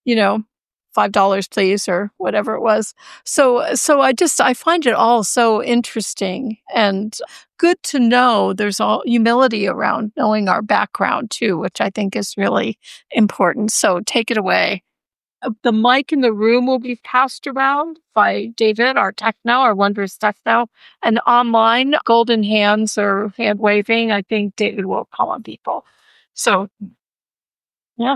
$5, please, or whatever it was. So I find it all so interesting and good to know there's all humility around knowing our background too, which I think is really important. So take it away. The mic in the room will be passed around by David, our techno, our wondrous techno, and online, golden hands or hand waving. I think David will call on people. So, yeah.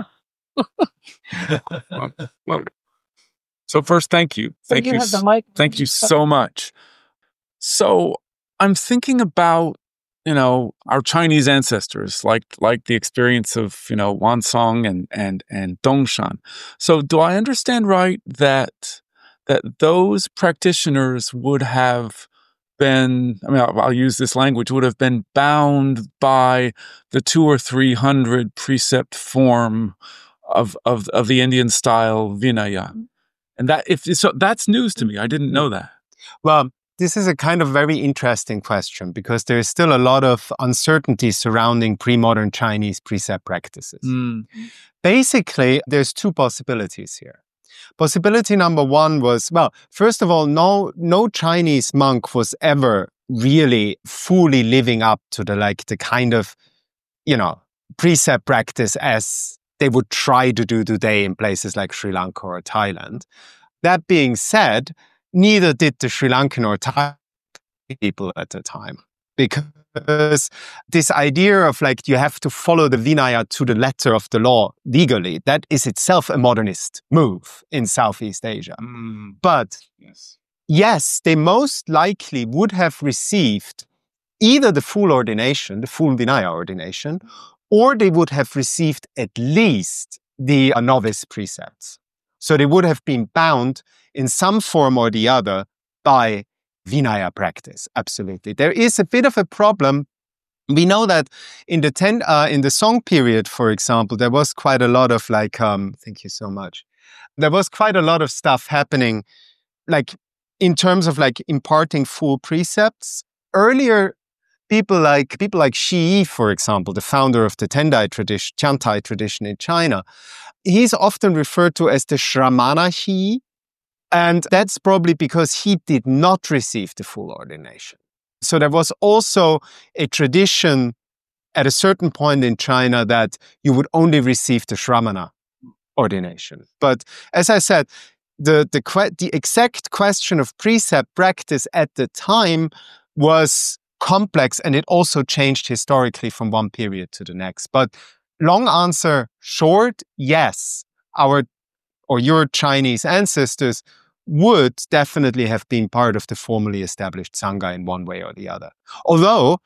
Well, so first, thank you. Thank you. Thank you so much. So I'm thinking about, our Chinese ancestors, like the experience of, Wansong and Dongshan. So do I understand right that those practitioners would have been, I'll use this language, would have been bound by the 200 or 300 precept form of the Indian style Vinaya? And that's news to me. I didn't know that. Well, this is a kind of very interesting question because there is still a lot of uncertainty surrounding pre-modern Chinese precept practices. Basically, there's two possibilities here. Possibility number one was, well, first of all, no Chinese monk was ever really fully living up to the kind of, precept practice as they would try to do today in places like Sri Lanka or Thailand. That being said, neither did the Sri Lankan or Thai people at the time, because this idea of you have to follow the Vinaya to the letter of the law legally, that is itself a modernist move in Southeast Asia. But yes, they most likely would have received either the full ordination, the full Vinaya ordination, or they would have received at least the novice precepts. So they would have been bound in some form or the other by Vinaya practice. Absolutely. There is a bit of a problem. We know that in the Song period, for example, there was quite a lot of thank you so much. There was quite a lot of stuff happening, in terms of imparting full precepts. Earlier, people like Xi Yi, for example, the founder of the Tiantai tradition in China, he's often referred to as the Shramana Xi. And that's probably because he did not receive the full ordination. So there was also a tradition at a certain point in China that you would only receive the Shramana ordination. But as I said, the exact question of precept practice at the time was complex, and it also changed historically from one period to the next. But long answer short, yes, your Chinese ancestors would definitely have been part of the formally established Sangha in one way or the other. Although,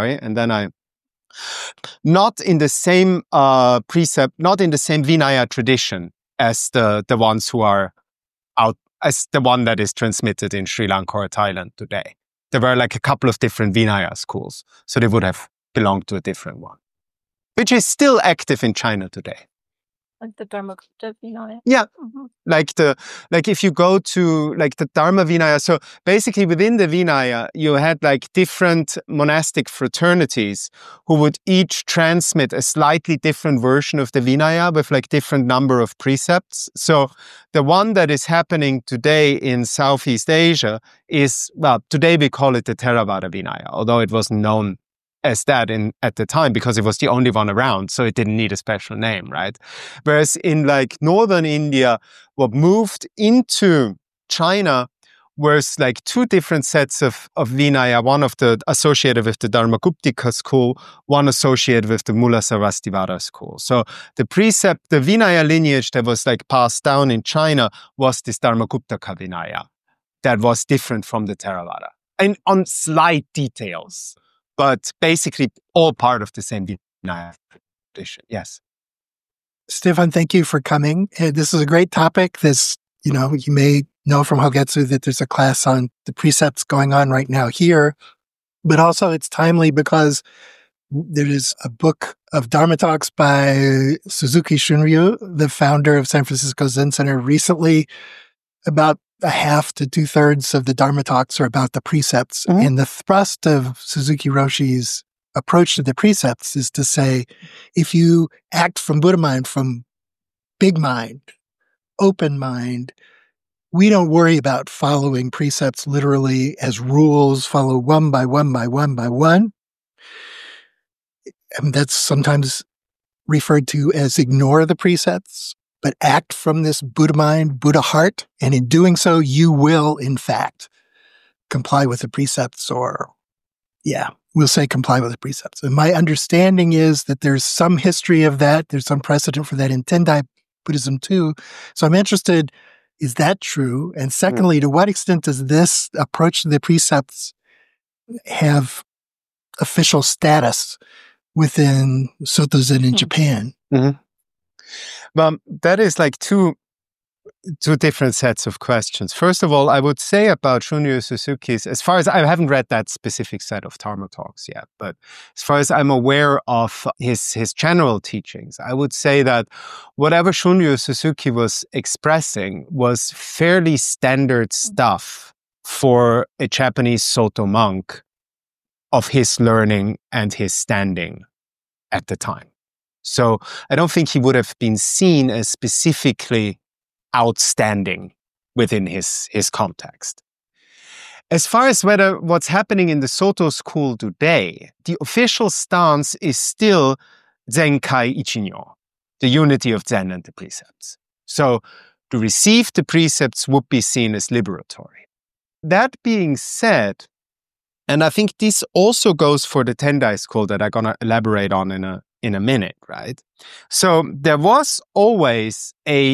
not in the same precept, not in the same Vinaya tradition as the ones who are out, as the one that is transmitted in Sri Lanka or Thailand today. There were a couple of different Vinaya schools, so they would have belonged to a different one, which is still active in China today. Like the Dharmakupta Vinaya? Yeah. If you go to the Dharma Vinaya, so basically within the Vinaya, you had different monastic fraternities who would each transmit a slightly different version of the Vinaya with different number of precepts. So the one that is happening today in Southeast Asia is, today we call it the Theravada Vinaya, although it wasn't known as that at the time because it was the only one around, so it didn't need a special name, right? Whereas in northern India, what moved into China was two different sets of Vinaya, one of the associated with the Dharmakuptika school, one associated with the Mula Sarvastivada school. So the Vinaya lineage that was passed down in China was this Dharmakuptaka Vinaya that was different from the Theravada, and on slight details, but basically all part of the same Vinaya tradition. Yes. Stefan, thank you for coming. This is a great topic. You may know from Hogetsu that there's a class on the precepts going on right now here, but also it's timely because there is a book of Dharma talks by Suzuki Shunryu, the founder of San Francisco Zen Center, recently. About a half to 2/3 of the Dharma talks are about the precepts. Mm-hmm. And the thrust of Suzuki Roshi's approach to the precepts is to say, if you act from Buddha mind, from big mind, open mind, we don't worry about following precepts literally as rules, follow one by one by one by one. And that's sometimes referred to as ignore the precepts, but act from this Buddha mind, Buddha heart. And in doing so, you will, in fact, comply with the precepts we'll say comply with the precepts. And my understanding is that there's some history of that. There's some precedent for that in Tendai Buddhism too. So I'm interested, is that true? And secondly, to what extent does this approach to the precepts have official status within Soto Zen in Japan? Mm-hmm. Well, that is like two different sets of questions. First of all, I would say about Shunryu Suzuki's, as far as I haven't read that specific set of Dharma talks yet, but as far as I'm aware of his general teachings, I would say that whatever Shunryu Suzuki was expressing was fairly standard stuff for a Japanese Soto monk of his learning and his standing at the time. So I don't think he would have been seen as specifically outstanding within his context. As far as what's happening in the Soto school today, the official stance is still Zenkai Ichinyo, the unity of Zen and the precepts. So to receive the precepts would be seen as liberatory. That being said, and I think this also goes for the Tendai school that I'm going to elaborate on in a minute, right? So there was always a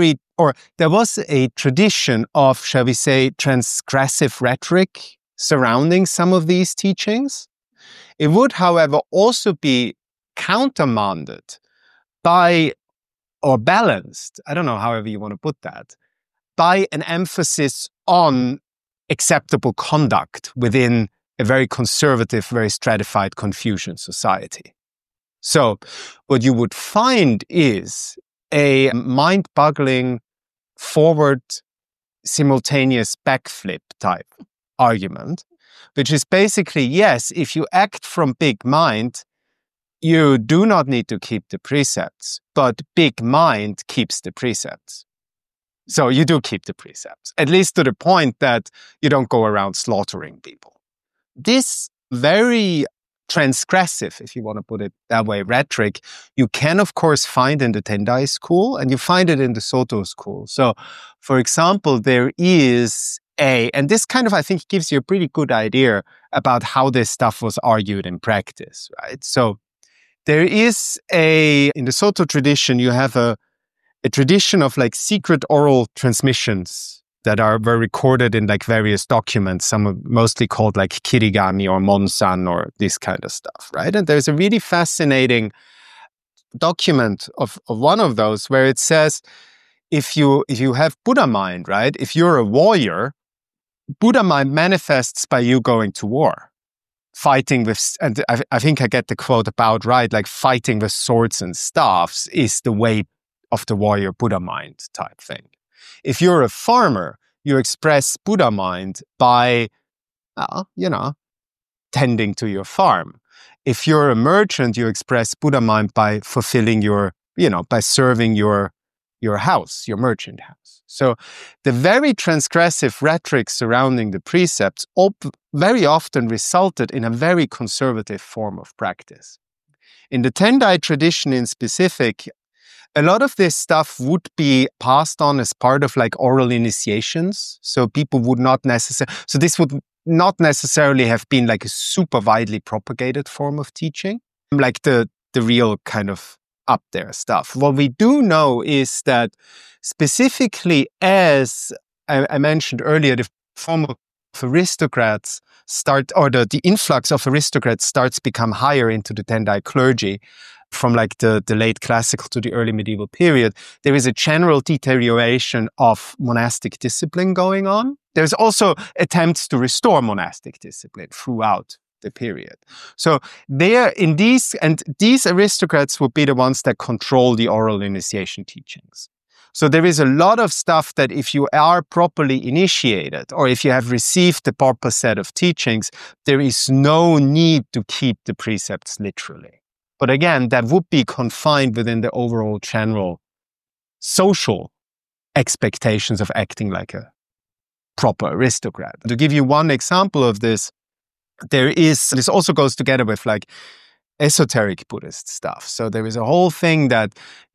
tradition of, shall we say, transgressive rhetoric surrounding some of these teachings. It would, however, also be countermanded by, or balanced, I don't know, however you want to put that, by an emphasis on acceptable conduct within a very conservative, very stratified Confucian society. So what you would find is a mind-boggling forward simultaneous backflip type argument, which is basically, yes, if you act from big mind, you do not need to keep the precepts, but big mind keeps the precepts. So you do keep the precepts, at least to the point that you don't go around slaughtering people. This very transgressive, if you want to put it that way, rhetoric, you can, of course, find in the Tendai school, and you find it in the Soto school. So, for example, there is and this kind of, I think, gives you a pretty good idea about how this stuff was argued in practice, right? So, there is in the Soto tradition, you have a tradition of like secret oral transmissions that were recorded in like various documents, some are mostly called like kirigami or monsan or this kind of stuff, right? And there's a really fascinating document of one of those where it says, if you have Buddha mind, right? If you're a warrior, Buddha mind manifests by you going to war, fighting with, and I think I get the quote about right, like fighting with swords and staffs is the way of the warrior Buddha mind type thing. If you're a farmer, you express Buddha mind by, tending to your farm. If you're a merchant, you express Buddha mind by fulfilling by serving your house, your merchant house. So the very transgressive rhetoric surrounding the precepts very often resulted in a very conservative form of practice. In the Tendai tradition in specific, a lot of this stuff would be passed on as part of like oral initiations. So people would not this would not necessarily have been like a super widely propagated form of teaching, like the real kind of up there stuff. What we do know is that specifically, as I mentioned earlier, the form of aristocrats the influx of aristocrats starts to become higher into the Tendai clergy. From like the late classical to the early medieval period, there is a general deterioration of monastic discipline going on. There's also attempts to restore monastic discipline throughout the period. So these aristocrats would be the ones that control the oral initiation teachings. So there is a lot of stuff that if you are properly initiated or if you have received the proper set of teachings, there is no need to keep the precepts literally. But again, that would be confined within the overall general social expectations of acting like a proper aristocrat. To give you one example of this, this also goes together with like esoteric Buddhist stuff. So there is a whole thing that,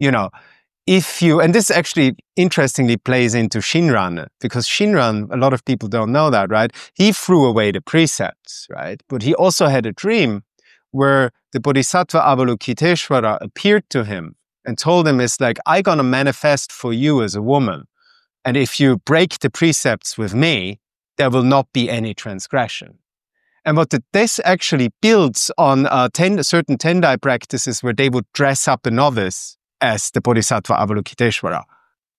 and this actually interestingly plays into Shinran, because Shinran, a lot of people don't know that, right? He threw away the precepts, right? But he also had a dream where the Bodhisattva Avalokiteshvara appeared to him and told him, it's like, I'm going to manifest for you as a woman. And if you break the precepts with me, there will not be any transgression. And what this actually builds on certain Tendai practices where they would dress up a novice as the Bodhisattva Avalokiteshvara and ...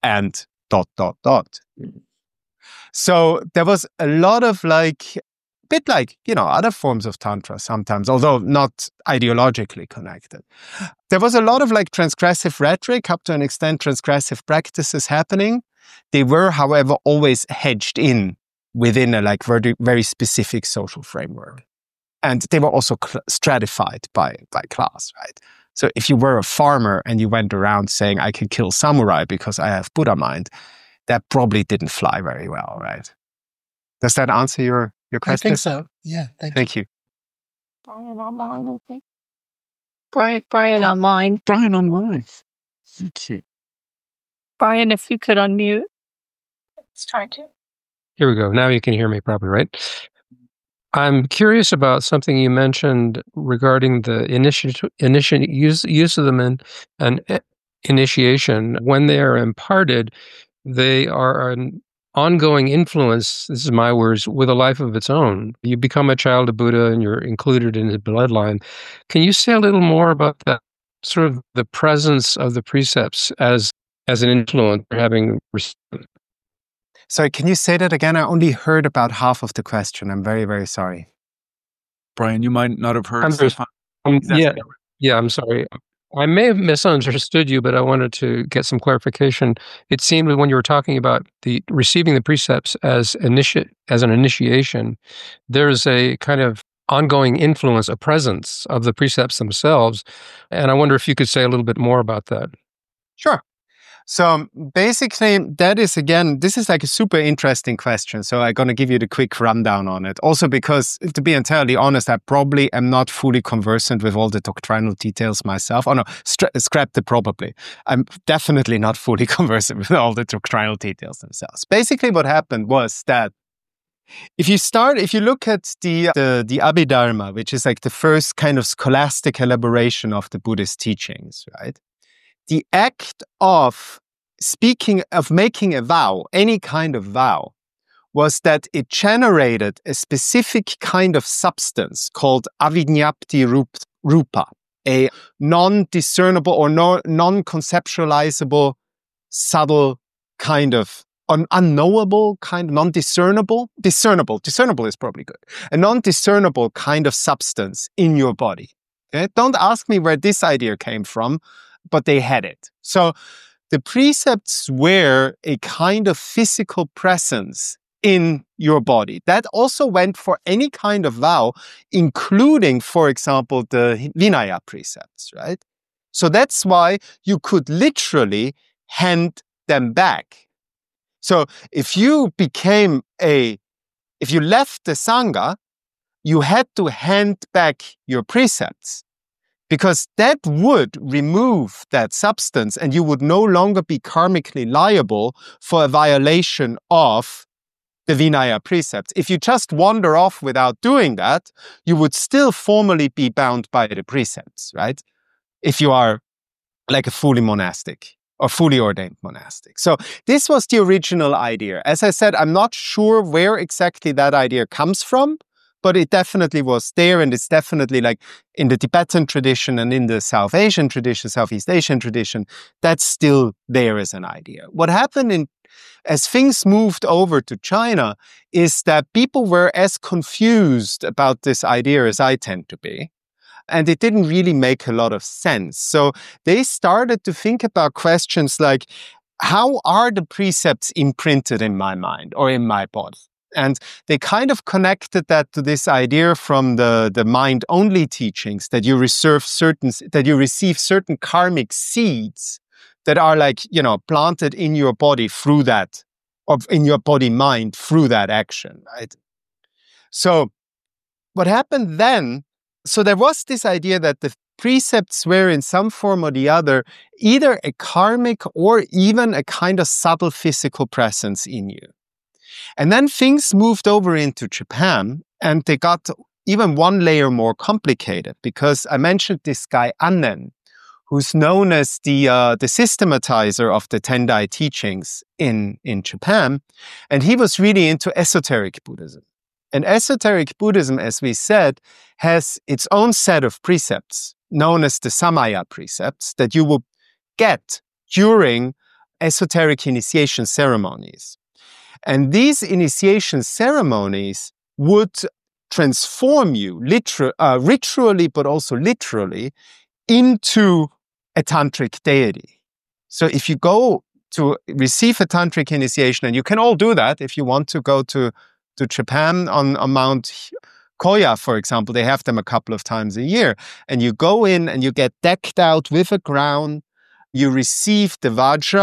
So there was a lot of bit like, other forms of Tantra sometimes, although not ideologically connected. There was a lot of transgressive rhetoric, up to an extent transgressive practices happening. They were, however, always hedged in within a very, very specific social framework. And they were also stratified by class, right? So if you were a farmer and you went around saying, I can kill samurai because I have Buddha mind, that probably didn't fly very well, right? Does that answer your question? I think so. Yeah, thank you. Brian online, I think. Brian online. Brian online. Thank you. Brian, if you could unmute. It's trying to. Here we go. Now you can hear me properly, right? I'm curious about something you mentioned regarding the use of them in an initiation. When they are imparted, they are an ongoing influence, this is my words, with a life of its own. You become a child of Buddha and you're included in his bloodline. Can you say a little more about that, sort of the presence of the precepts as an influence for having received? Sorry, can you say that again? I only heard about half of the question. I'm very, very sorry. Brian, you might not have heard. Yeah, I'm sorry. I may have misunderstood you, but I wanted to get some clarification. It seemed that when you were talking about receiving the precepts as an initiation, there's a kind of ongoing influence, a presence of the precepts themselves. And I wonder if you could say a little bit more about that. Sure. So basically, this is a super interesting question. So I'm going to give you the quick rundown on it. Also because, to be entirely honest, I probably am not fully conversant with all the doctrinal details myself. Oh no, scrap the probably. I'm definitely not fully conversant with all the doctrinal details themselves. Basically what happened was that if you look at the Abhidharma, which is the first kind of scholastic elaboration of the Buddhist teachings, right? The act of making a vow, any kind of vow, was that it generated a specific kind of substance called avignapti rupa, a non-discernible or non-conceptualizable, subtle kind of, unknowable kind, non-discernible, discernible is probably good, a non-discernible kind of substance in your body. Okay? Don't ask me where this idea came from, but they had it. So the precepts were a kind of physical presence in your body. That also went for any kind of vow, including, for example, the Vinaya precepts, right? So that's why you could literally hand them back. So if you left the Sangha, you had to hand back your precepts, because that would remove that substance and you would no longer be karmically liable for a violation of the Vinaya precepts. If you just wander off without doing that, you would still formally be bound by the precepts, right? If you are like a fully monastic or fully ordained monastic. So this was the original idea. As I said, I'm not sure where exactly that idea comes from, but it definitely was there, and it's definitely in the Tibetan tradition and in the South Asian tradition, Southeast Asian tradition, that's still there as an idea. What happened as things moved over to China is that people were as confused about this idea as I tend to be, and it didn't really make a lot of sense. So they started to think about questions like, how are the precepts imprinted in my mind or in my body? And they kind of connected that to this idea from the mind-only teachings that you receive certain karmic seeds that are planted in your body through that, or in your body mind through that action, right? So what happened then? So there was this idea that the precepts were in some form or the other either a karmic or even a kind of subtle physical presence in you. And then things moved over into Japan, and they got even one layer more complicated, because I mentioned this guy Annen, who's known as the systematizer of the Tendai teachings in Japan, and he was really into esoteric Buddhism. And esoteric Buddhism, as we said, has its own set of precepts, known as the Samaya precepts, that you will get during esoteric initiation ceremonies. And these initiation ceremonies would transform you ritually, but also literally, into a tantric deity. So if you go to receive a tantric initiation, and you can all do that if you want to go to Japan on Mount Koya, for example, they have them a couple of times a year, and you go in and you get decked out with a crown. You receive the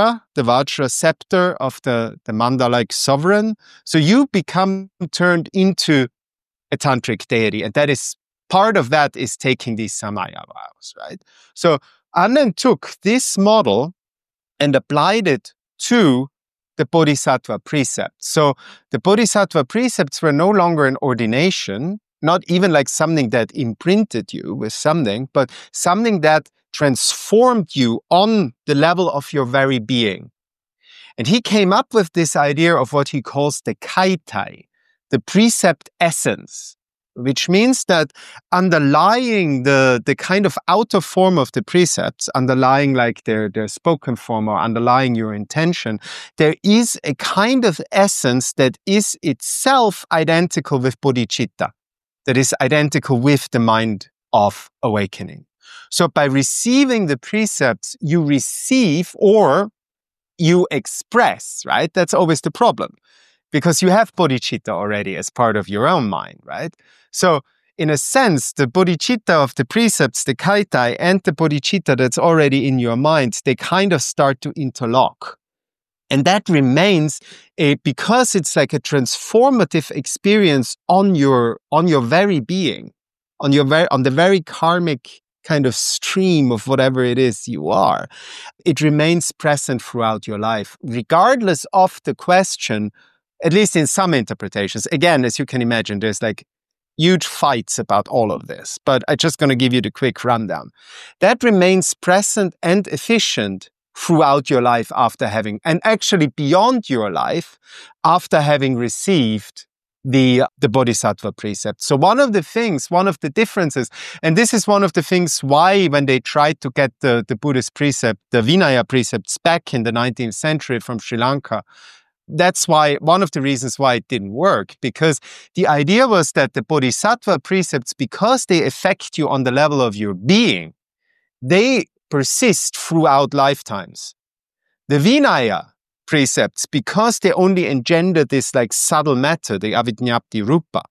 Vajra scepter of the Manda-like sovereign. So you become turned into a tantric deity. And that is part of that is taking these Samaya vows, right? So Annen took this model and applied it to the Bodhisattva precepts. So the Bodhisattva precepts were no longer an ordination, not even like something that imprinted you with something, but something that transformed you on the level of your very being. And he came up with this idea of what he calls the kaitai, the precept essence, which means that underlying the kind of outer form of the precepts, underlying like their spoken form or underlying your intention, there is a kind of essence that is itself identical with bodhicitta, that is identical with the mind of awakening. So by receiving the precepts, you receive or you express, right? That's always the problem, because you have bodhicitta already as part of your own mind, right? So in a sense, the bodhicitta of the precepts, the kaitai, and the bodhicitta that's already in your mind, they kind of start to interlock. And that remains because it's like a transformative experience on your very being, on the very karmic kind of stream of whatever it is you are. It remains present throughout your life, regardless of the question, at least in some interpretations. Again, as you can imagine, there's like huge fights about all of this, but I'm just going to give you the quick rundown. That remains present and efficient throughout your life after having, and actually beyond your life, after having received the Bodhisattva precept. So one of the differences, and this is one of the things why when they tried to get the Buddhist precept, the Vinaya precepts back in the 19th century from Sri Lanka, that's why one of the reasons why it didn't work, because the idea was that the Bodhisattva precepts, because they affect you on the level of your being, they persist throughout lifetimes. The Vinaya precepts, because they only engender this like subtle matter, the avignapti rupa,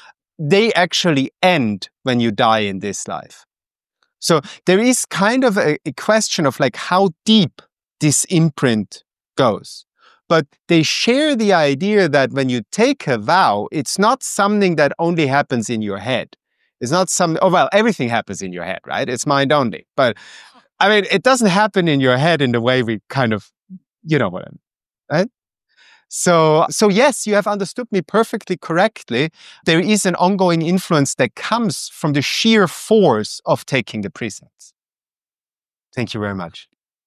they actually end when you die in this life. So there is kind of a question of like how deep this imprint goes. But they share the idea that when you take a vow, it's not something that only happens in your head. It's not something, everything happens in your head, right? It's mind only. But I mean, it doesn't happen in your head in the way we kind of, you know what I mean, right? So yes, you have understood me perfectly correctly. There is an ongoing influence that comes from the sheer force of taking the precepts. Thank you very much.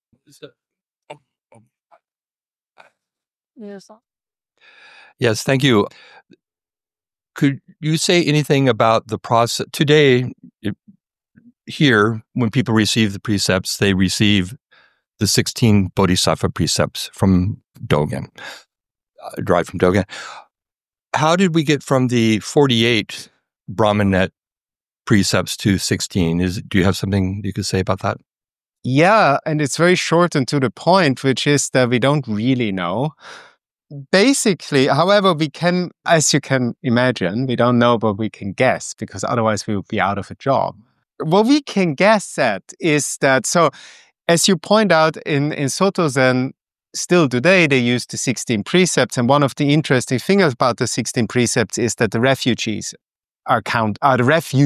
Yes, thank you. Could you say anything about the process? Today, here, when people receive the precepts, they receive the 16 Bodhisattva precepts from Dogen, derived from Dogen. How did we get from the 48 Brahmanet precepts to 16? Do you have something you could say about that? Yeah, and it's very short and to the point, which is that we don't really know. Basically, however, we can, as you can imagine, we don't know, but we can guess, because otherwise we would be out of a job. What we can guess at is that, so as you point out in Soto Zen, still today they use the 16 precepts, and one of the interesting things about the 16 precepts is that the refugees, like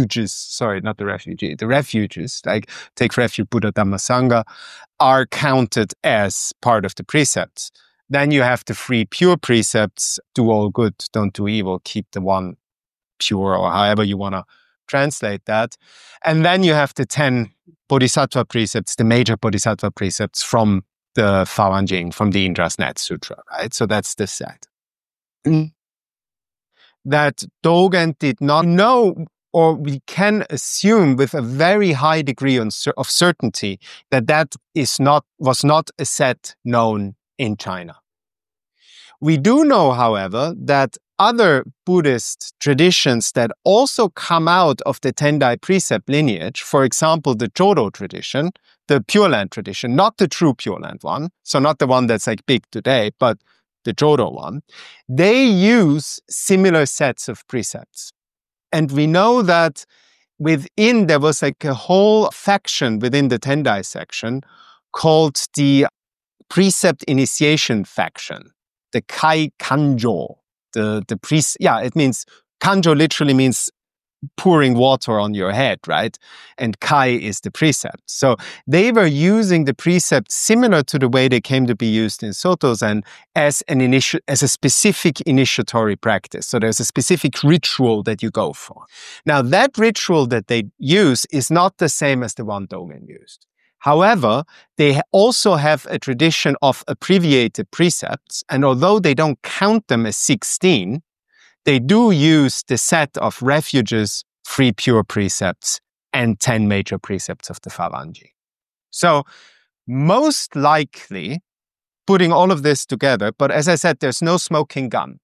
take refuge, Buddha, Dhamma, Sangha, are counted as part of the precepts. Then you have the 3 pure precepts: do all good, don't do evil, keep the one pure, or however you want to translate that. And then you have the 10 Bodhisattva precepts, the major Bodhisattva precepts from the Fawanjing, from the Indra's Net Sutra, right? So that's the set. that Dogen did not know, or we can assume with a very high degree of certainty that was not a set known in China. We do know, however, that other Buddhist traditions that also come out of the Tendai precept lineage, for example, the Jodo tradition, the Pure Land tradition, not the true Pure Land one, so not the one that's like big today, but the Jodo one, they use similar sets of precepts. And we know that there was like a whole faction within the Tendai section called the Precept Initiation faction, the Kai Kanjo. It means, Kanjo literally means pouring water on your head, right? And Kai is the precept. So they were using the precept similar to the way they came to be used in Soto Zen as a specific initiatory practice. So there's a specific ritual that you go for. Now that ritual that they use is not the same as the one Dogen used. However, they also have a tradition of abbreviated precepts, and although they don't count them as 16, they do use the set of refuges, 3 pure precepts, and 10 major precepts of the Farangi. So, most likely, putting all of this together, but as I said, there's no smoking gun.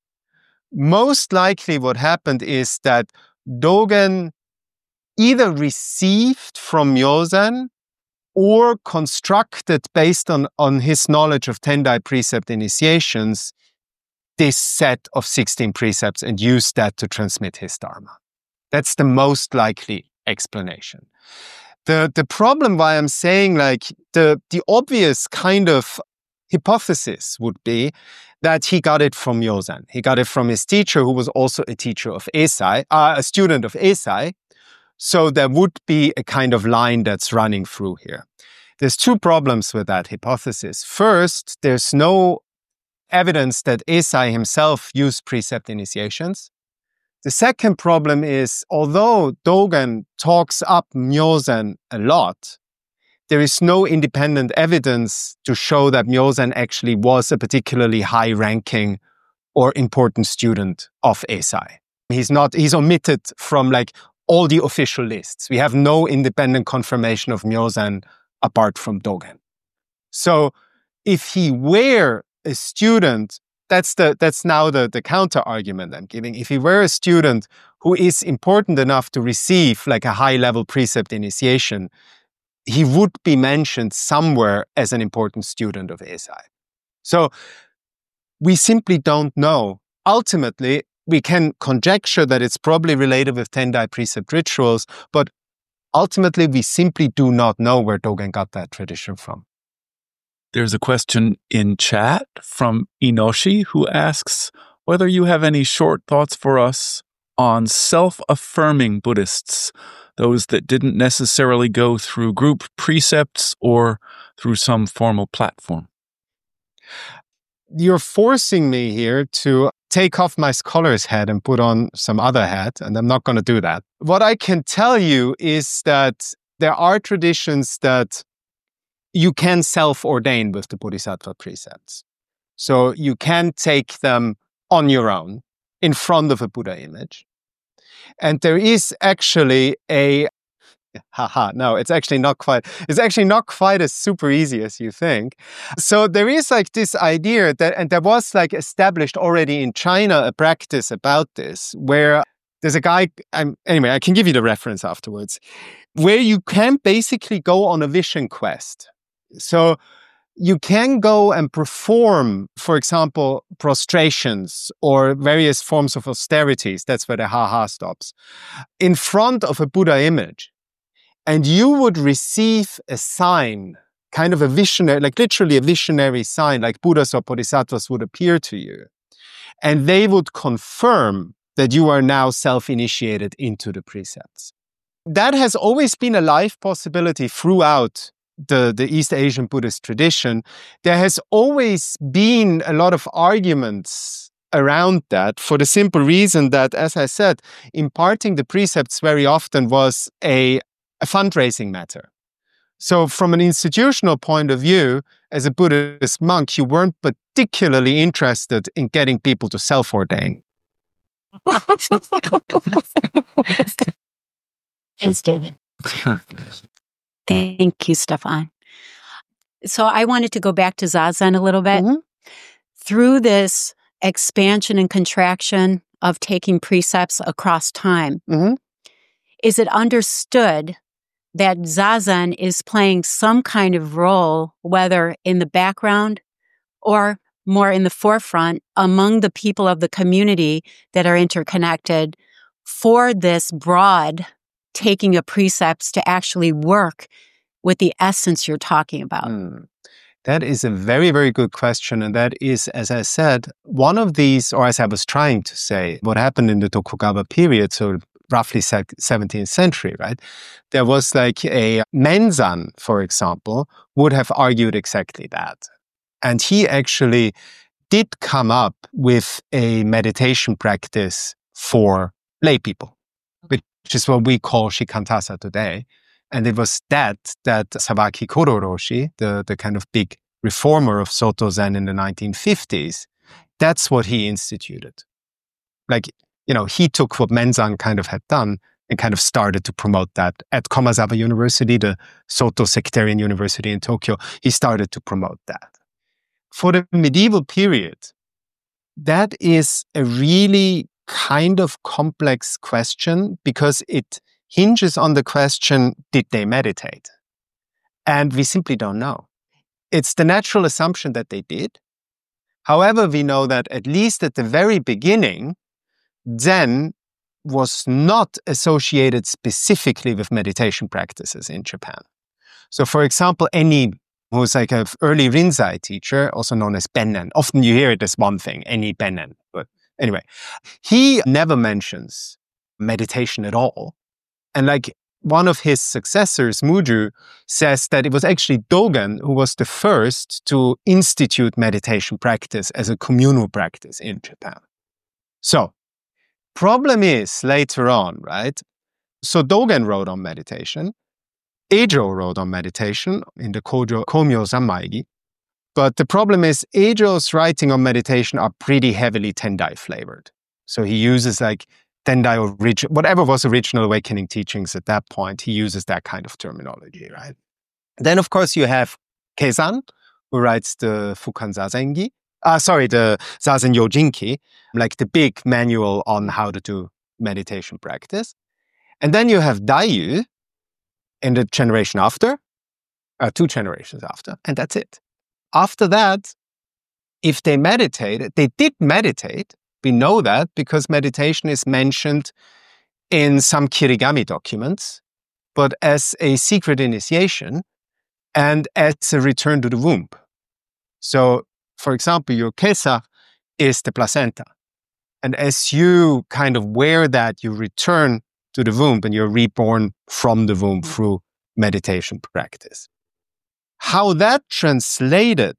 Most likely what happened is that Dogen either received from Myozen or constructed based on his knowledge of Tendai precept initiations, this set of 16 precepts and used that to transmit his Dharma. That's the most likely explanation. The problem why I'm saying like the obvious kind of hypothesis would be that he got it from Myozen. He got it from his teacher, who was also a teacher of Eisai, a student of Eisai. So there would be a kind of line that's running through here. There's 2 problems with that hypothesis. First, there's no evidence that Eisai himself used precept initiations. The second problem is, although Dogen talks up Myozen a lot, there is no independent evidence to show that Myozen actually was a particularly high-ranking or important student of Eisai. He's omitted from like all the official lists. We have no independent confirmation of Myozen apart from Dogen. So if he were a student, that's now the counter argument I'm giving. If he were a student who is important enough to receive like a high level precept initiation, he would be mentioned somewhere as an important student of Eisai. So we simply don't know. Ultimately, we can conjecture that it's probably related with Tendai precept rituals, but ultimately we simply do not know where Dogen got that tradition from. There's a question in chat from Inoshi who asks whether you have any short thoughts for us on self-affirming Buddhists, those that didn't necessarily go through group precepts or through some formal platform. You're forcing me here to take off my scholar's hat and put on some other hat, and I'm not going to do that. What I can tell you is that there are traditions that you can self-ordain with the Bodhisattva precepts. So you can take them on your own in front of a Buddha image. And there is actually it's actually not quite as super easy as you think. So there is like this idea that, and there was like established already in China a practice about this, where there's a guy, anyway, I can give you the reference afterwards, where you can basically go on a vision quest. So you can go and perform, for example, prostrations or various forms of austerities, that's where the ha-ha stops, in front of a Buddha image. And you would receive a sign, kind of a visionary, like literally a visionary sign, like Buddhas or Bodhisattvas would appear to you. And they would confirm that you are now self-initiated into the precepts. That has always been a life possibility throughout the East Asian Buddhist tradition. There has always been a lot of arguments around that for the simple reason that, as I said, imparting the precepts very often was a fundraising matter. So from an institutional point of view, as a Buddhist monk, you weren't particularly interested in getting people to self-ordain. Thanks, David. Thank you, Stefan. So I wanted to go back to Zazen a little bit. Mm-hmm. Through this expansion and contraction of taking precepts across time, Mm-hmm. is it understood that Zazen is playing some kind of role, whether in the background or more in the forefront among the people of the community that are interconnected for this broad taking of precepts to actually work with the essence you're talking about? That is a very, very good question. And that is, as I said, one of these, or as I was trying to say, what happened in the Tokugawa period, so roughly 17th century, right? There was like a Menzan, for example, would have argued exactly that. And he actually did come up with a meditation practice for lay people, which is what we call Shikantasa today. And it was that Sawaki Kororoshi, the kind of big reformer of Soto Zen in the 1950s, that's what he instituted. Like, he took what Menzan kind of had done and kind of started to promote that. At Komazawa University, the Soto sectarian university in Tokyo, he started to promote that. For the medieval period, that is a really kind of complex question because it hinges on the question, did they meditate? And we simply don't know. It's the natural assumption that they did. However, we know that at least at the very beginning, Zen was not associated specifically with meditation practices in Japan. So for example, Eni, who was like an early Rinzai teacher, also known as Bennen. Often you hear it as one thing, Eni Bennen. But anyway, he never mentions meditation at all. And like one of his successors, Muju, says that it was actually Dogen who was the first to institute meditation practice as a communal practice in Japan. So, problem is later on, right? So Dogen wrote on meditation. Eijo wrote on meditation in the Komyo Zanmaigi. But the problem is Eijo's writing on meditation are pretty heavily Tendai flavored. So he uses like Tendai, whatever was original awakening teachings at that point, he uses that kind of terminology, right? Then, of course, you have Keizan, who writes the Fukan Zazengi, the Zazen Yojinki, like the big manual on how to do meditation practice. And then you have Daiyu in the generation after, 2 generations after, and that's it. After that, if they meditated, they did meditate. We know that because meditation is mentioned in some Kirigami documents, but as a secret initiation and as a return to the womb. So, for example, your kesa is the placenta. And as you kind of wear that, you return to the womb and you're reborn from the womb through meditation practice. How that translated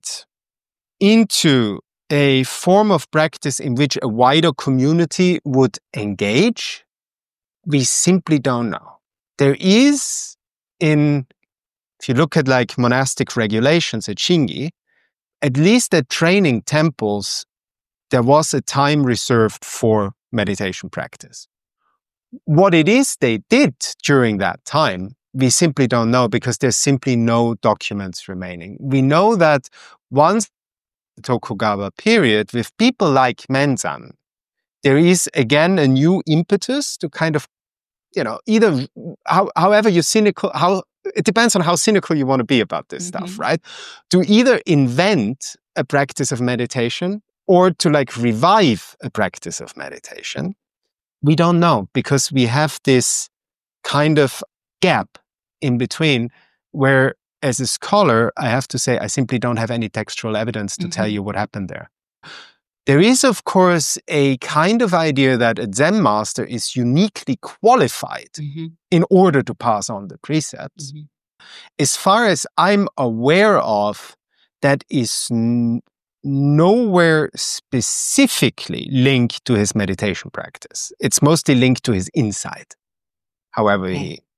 into a form of practice in which a wider community would engage, we simply don't know. There is, if you look at like monastic regulations at Shingi, at least at training temples, there was a time reserved for meditation practice. What it is they did during that time, we simply don't know because there's simply no documents remaining. We know that once the Tokugawa period, with people like Menzan, there is again a new impetus to kind of, either however you're cynical, it depends on how cynical you want to be about this stuff, right? To either invent a practice of meditation or to like revive a practice of meditation. We don't know because we have this kind of gap in between where, as a scholar, I have to say I simply don't have any textual evidence to tell you what happened there. There is, of course, a kind of idea that a Zen master is uniquely qualified in order to pass on the precepts. As far as I'm aware of, that is nowhere specifically linked to his meditation practice. It's mostly linked to his insight. However,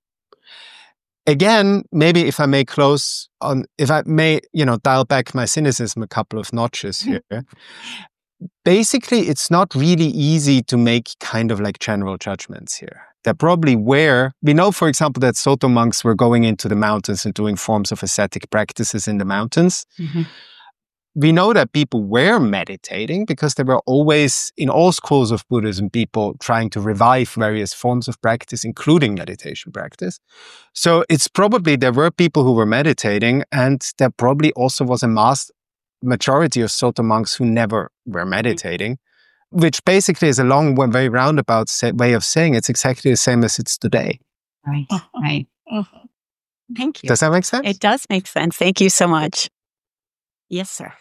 again, maybe if I may dial back my cynicism a couple of notches here. basically, it's not really easy to make kind of like general judgments here. There probably were, we know, for example, that Soto monks were going into the mountains and doing forms of ascetic practices in the mountains. Mm-hmm. We know that people were meditating because there were always, in all schools of Buddhism, people trying to revive various forms of practice, including meditation practice. So it's probably there were people who were meditating, and there probably also was a majority of Soto monks who never were meditating, which basically is a long, very roundabout way of saying it's exactly the same as it's today. Right, right. Thank you. Does that make sense? It does make sense. Thank you so much. Yes, sir.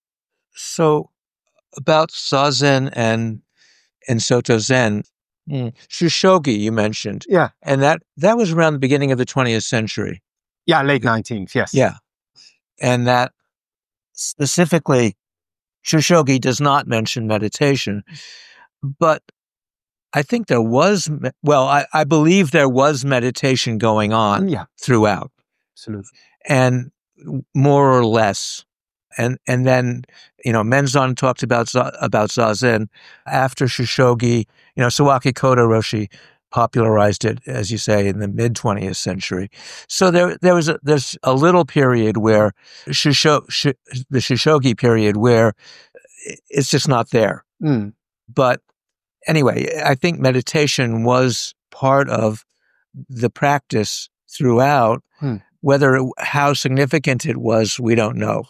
So about Zazen and Soto Zen, Shishogi you mentioned. Yeah. And that was around the beginning of the 20th century. Yeah, late 19th, yes. Yeah. And that specifically, Shishogi does not mention meditation. But I think there was, I believe there was meditation going on throughout. Absolutely. And more or less. And then, Menzon talked about Zazen after Shishogi. Sawaki Kodo Roshi popularized it, as you say, in the mid 20th century. So there's a little period where the Shishogi period where it's just not there. But anyway, I think meditation was part of the practice throughout. How significant it was, we don't know.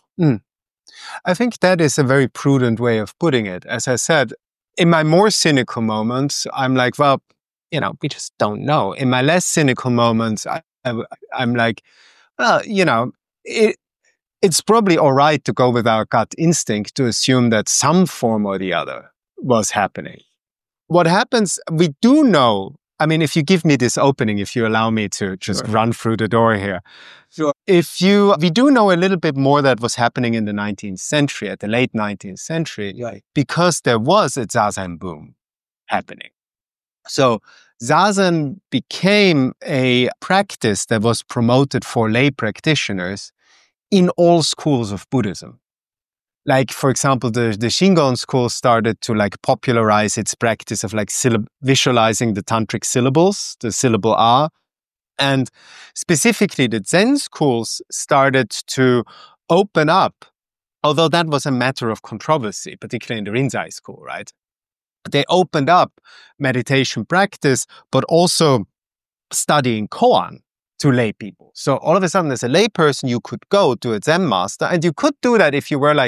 I think that is a very prudent way of putting it. As I said, in my more cynical moments, I'm like, well, we just don't know. In my less cynical moments, I'm like, well, it's probably all right to go with our gut instinct to assume that some form or the other was happening. What happens, we do know, if you give me this opening, if you allow me to just run through the door here. Sure. We do know a little bit more that was happening in the 19th century, at the late 19th century, because there was a Zazen boom happening. So Zazen became a practice that was promoted for lay practitioners in all schools of Buddhism. Like, for example, the Shingon school started to popularize its practice of visualizing the tantric syllables, the syllable A. And specifically, the Zen schools started to open up, although that was a matter of controversy, particularly in the Rinzai school, right? They opened up meditation practice, but also studying koan to lay people. So all of a sudden, as a lay person, you could go to a Zen master, and you could do that if you were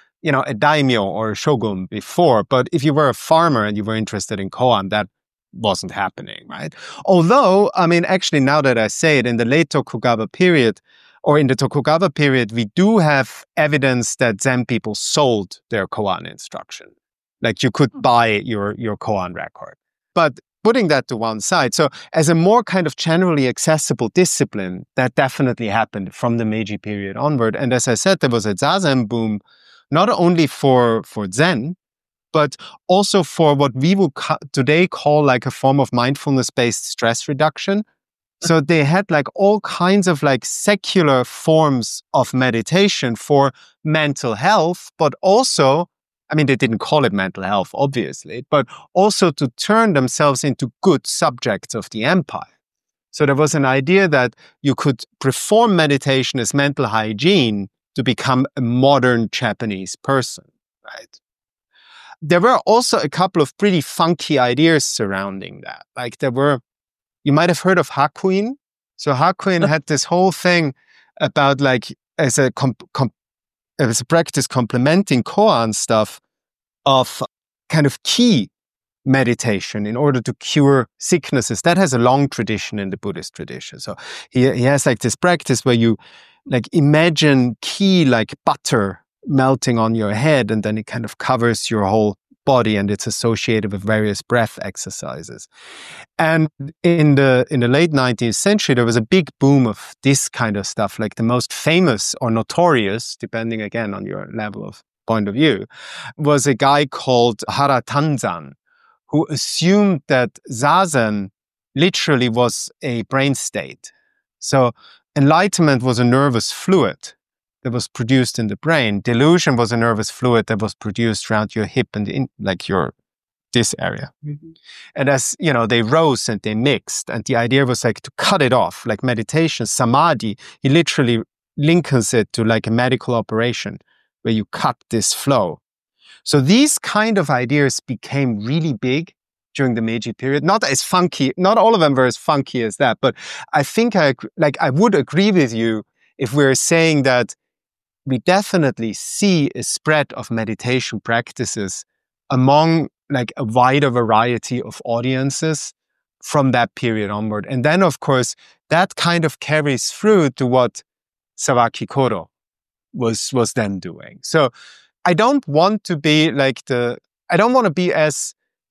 a daimyo or a shogun before. But if you were a farmer and you were interested in koan, that wasn't happening, right? Although, actually, now that I say it, in the late Tokugawa period, or in the Tokugawa period, we do have evidence that Zen people sold their koan instruction. Like, you could buy your koan record. But putting that to one side, so as a more kind of generally accessible discipline, that definitely happened from the Meiji period onward. And as I said, there was a Zazen boom, not only for Zen, but also for what we would today call a form of mindfulness-based stress reduction. So they had all kinds of secular forms of meditation for mental health, but also, they didn't call it mental health, obviously, but also to turn themselves into good subjects of the empire. So there was an idea that you could perform meditation as mental hygiene to become a modern Japanese person, right? There were also a couple of pretty funky ideas surrounding that. You might have heard of Hakuin. So Hakuin had this whole thing about as a practice complementing koan stuff of kind of ki meditation in order to cure sicknesses. That has a long tradition in the Buddhist tradition. So he has this practice where you imagine ki like butter melting on your head, and then it kind of covers your whole body, and it's associated with various breath exercises. And in the late 19th century, there was a big boom of this kind of stuff. The most famous or notorious, depending again on your level of point of view, was a guy called Hara Tanzan, who assumed that Zazen literally was a brain state. So enlightenment was a nervous fluid that was produced in the brain. Delusion was a nervous fluid that was produced around your hip and this area. Mm-hmm. And as, they rose and they mixed, and the idea was like to cut it off, like meditation, samadhi. He literally linkens it to like a medical operation where you cut this flow. So these kind of ideas became really big during the Meiji period. Not as funky, not all of them were as funky as that, but I think I would agree with you if we're saying that we definitely see a spread of meditation practices among like a wider variety of audiences from that period onward. And then, of course, that kind of carries through to what Sawaki Kodo was then doing. So I don't want to be I don't want to be as,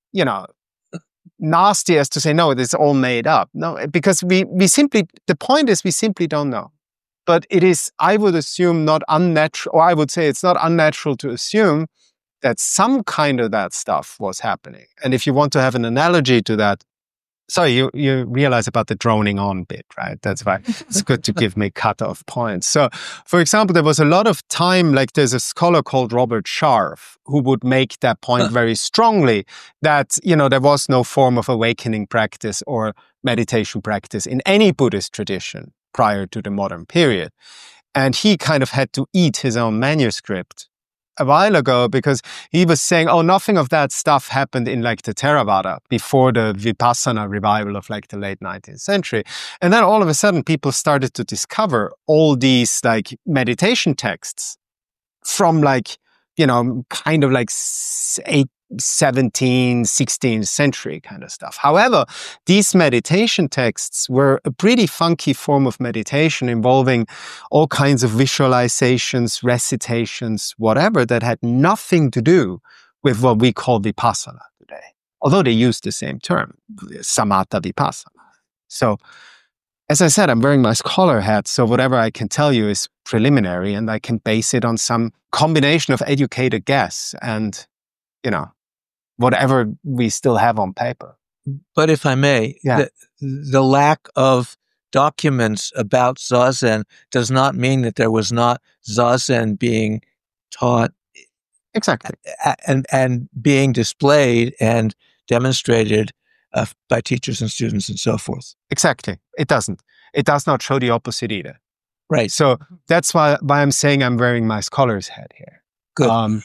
nasty as to say, no, it's all made up. No, because the point is we simply don't know. But it is, I would assume, not unnatural, or I would say it's not unnatural to assume that some kind of that stuff was happening. And if you want to have an analogy to that, sorry, you realize about the droning on bit, right? That's why it's good to give me cut-off points. So, for example, there was a lot of time, like there's a scholar called Robert Sharf who would make that point very strongly that, there was no form of awakening practice or meditation practice in any Buddhist tradition prior to the modern period. And he kind of had to eat his own manuscript a while ago because he was saying, nothing of that stuff happened in like the Theravada before the Vipassana revival of like the late 19th century. And then all of a sudden people started to discover all these like meditation texts from like, kind of like 17th, 16th century kind of stuff. However, these meditation texts were a pretty funky form of meditation involving all kinds of visualizations, recitations, whatever, that had nothing to do with what we call Vipassana today. Although they use the same term, Samatha Vipassana. So, as I said, I'm wearing my scholar hat, so whatever I can tell you is preliminary, and I can base it on some combination of educated guess and, whatever we still have on paper. But if I may, the lack of documents about Zazen does not mean that there was not Zazen being taught. Exactly. And being displayed and demonstrated by teachers and students and so forth. Exactly. It doesn't. It does not show the opposite either. Right. So that's why I'm saying I'm wearing my scholar's hat here. Good.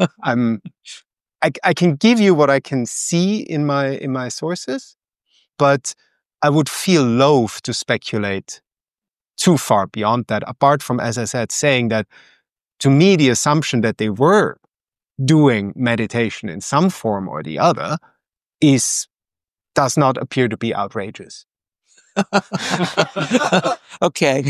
I can give you what I can see in my sources, but I would feel loath to speculate too far beyond that, apart from, as I said, saying that to me, the assumption that they were doing meditation in some form or the other does not appear to be outrageous. Okay.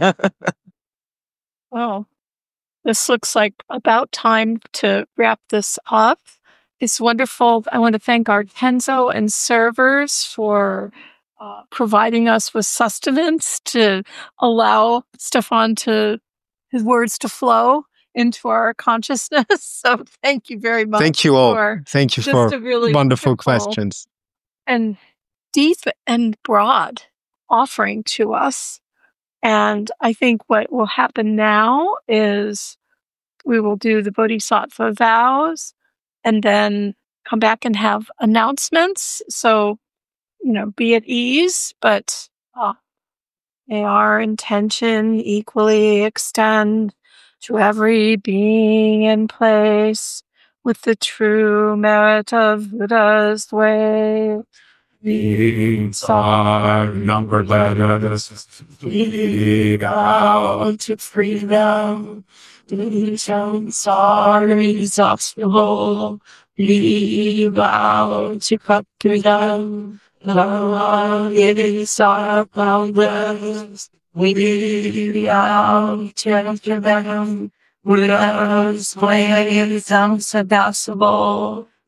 Well, this looks like about time to wrap this up. It's wonderful. I want to thank our Kenzo and servers for providing us with sustenance to allow Stefan his words to flow into our consciousness. So thank you very much. Thank you all. Thank you for really wonderful questions. And deep and broad offering to us. And I think what will happen now is we will do the Bodhisattva vows and then come back and have announcements. So, be at ease, but may our intention equally extend to every being in place with the true merit of Buddha's way. These are numbered letters. Lead out to freedom. These are inexhaustible. Lead out to cut through them. These are boundless. Lead out to enter them. Buddha's way is unsurpassable.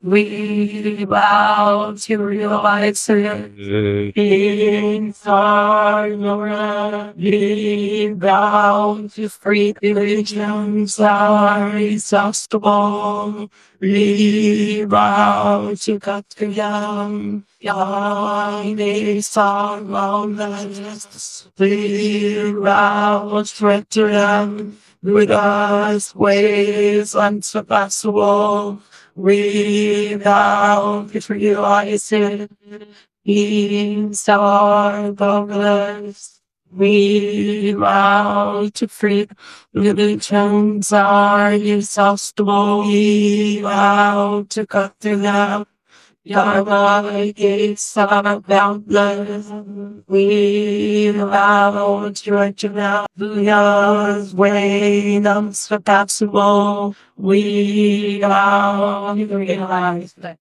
We vow to realize it. Inside Nora, we vow to free religions are exhaustible. We vow to cut the young a song of the we vow to enter them with us ways unsurpassable. We vow to realize it. These are boundless. We vow to free religions are exhaustible. We vow to cut through them. Your gates are boundless. We vow to enter them. Booyah's way unsurpassable. We vow to realize that.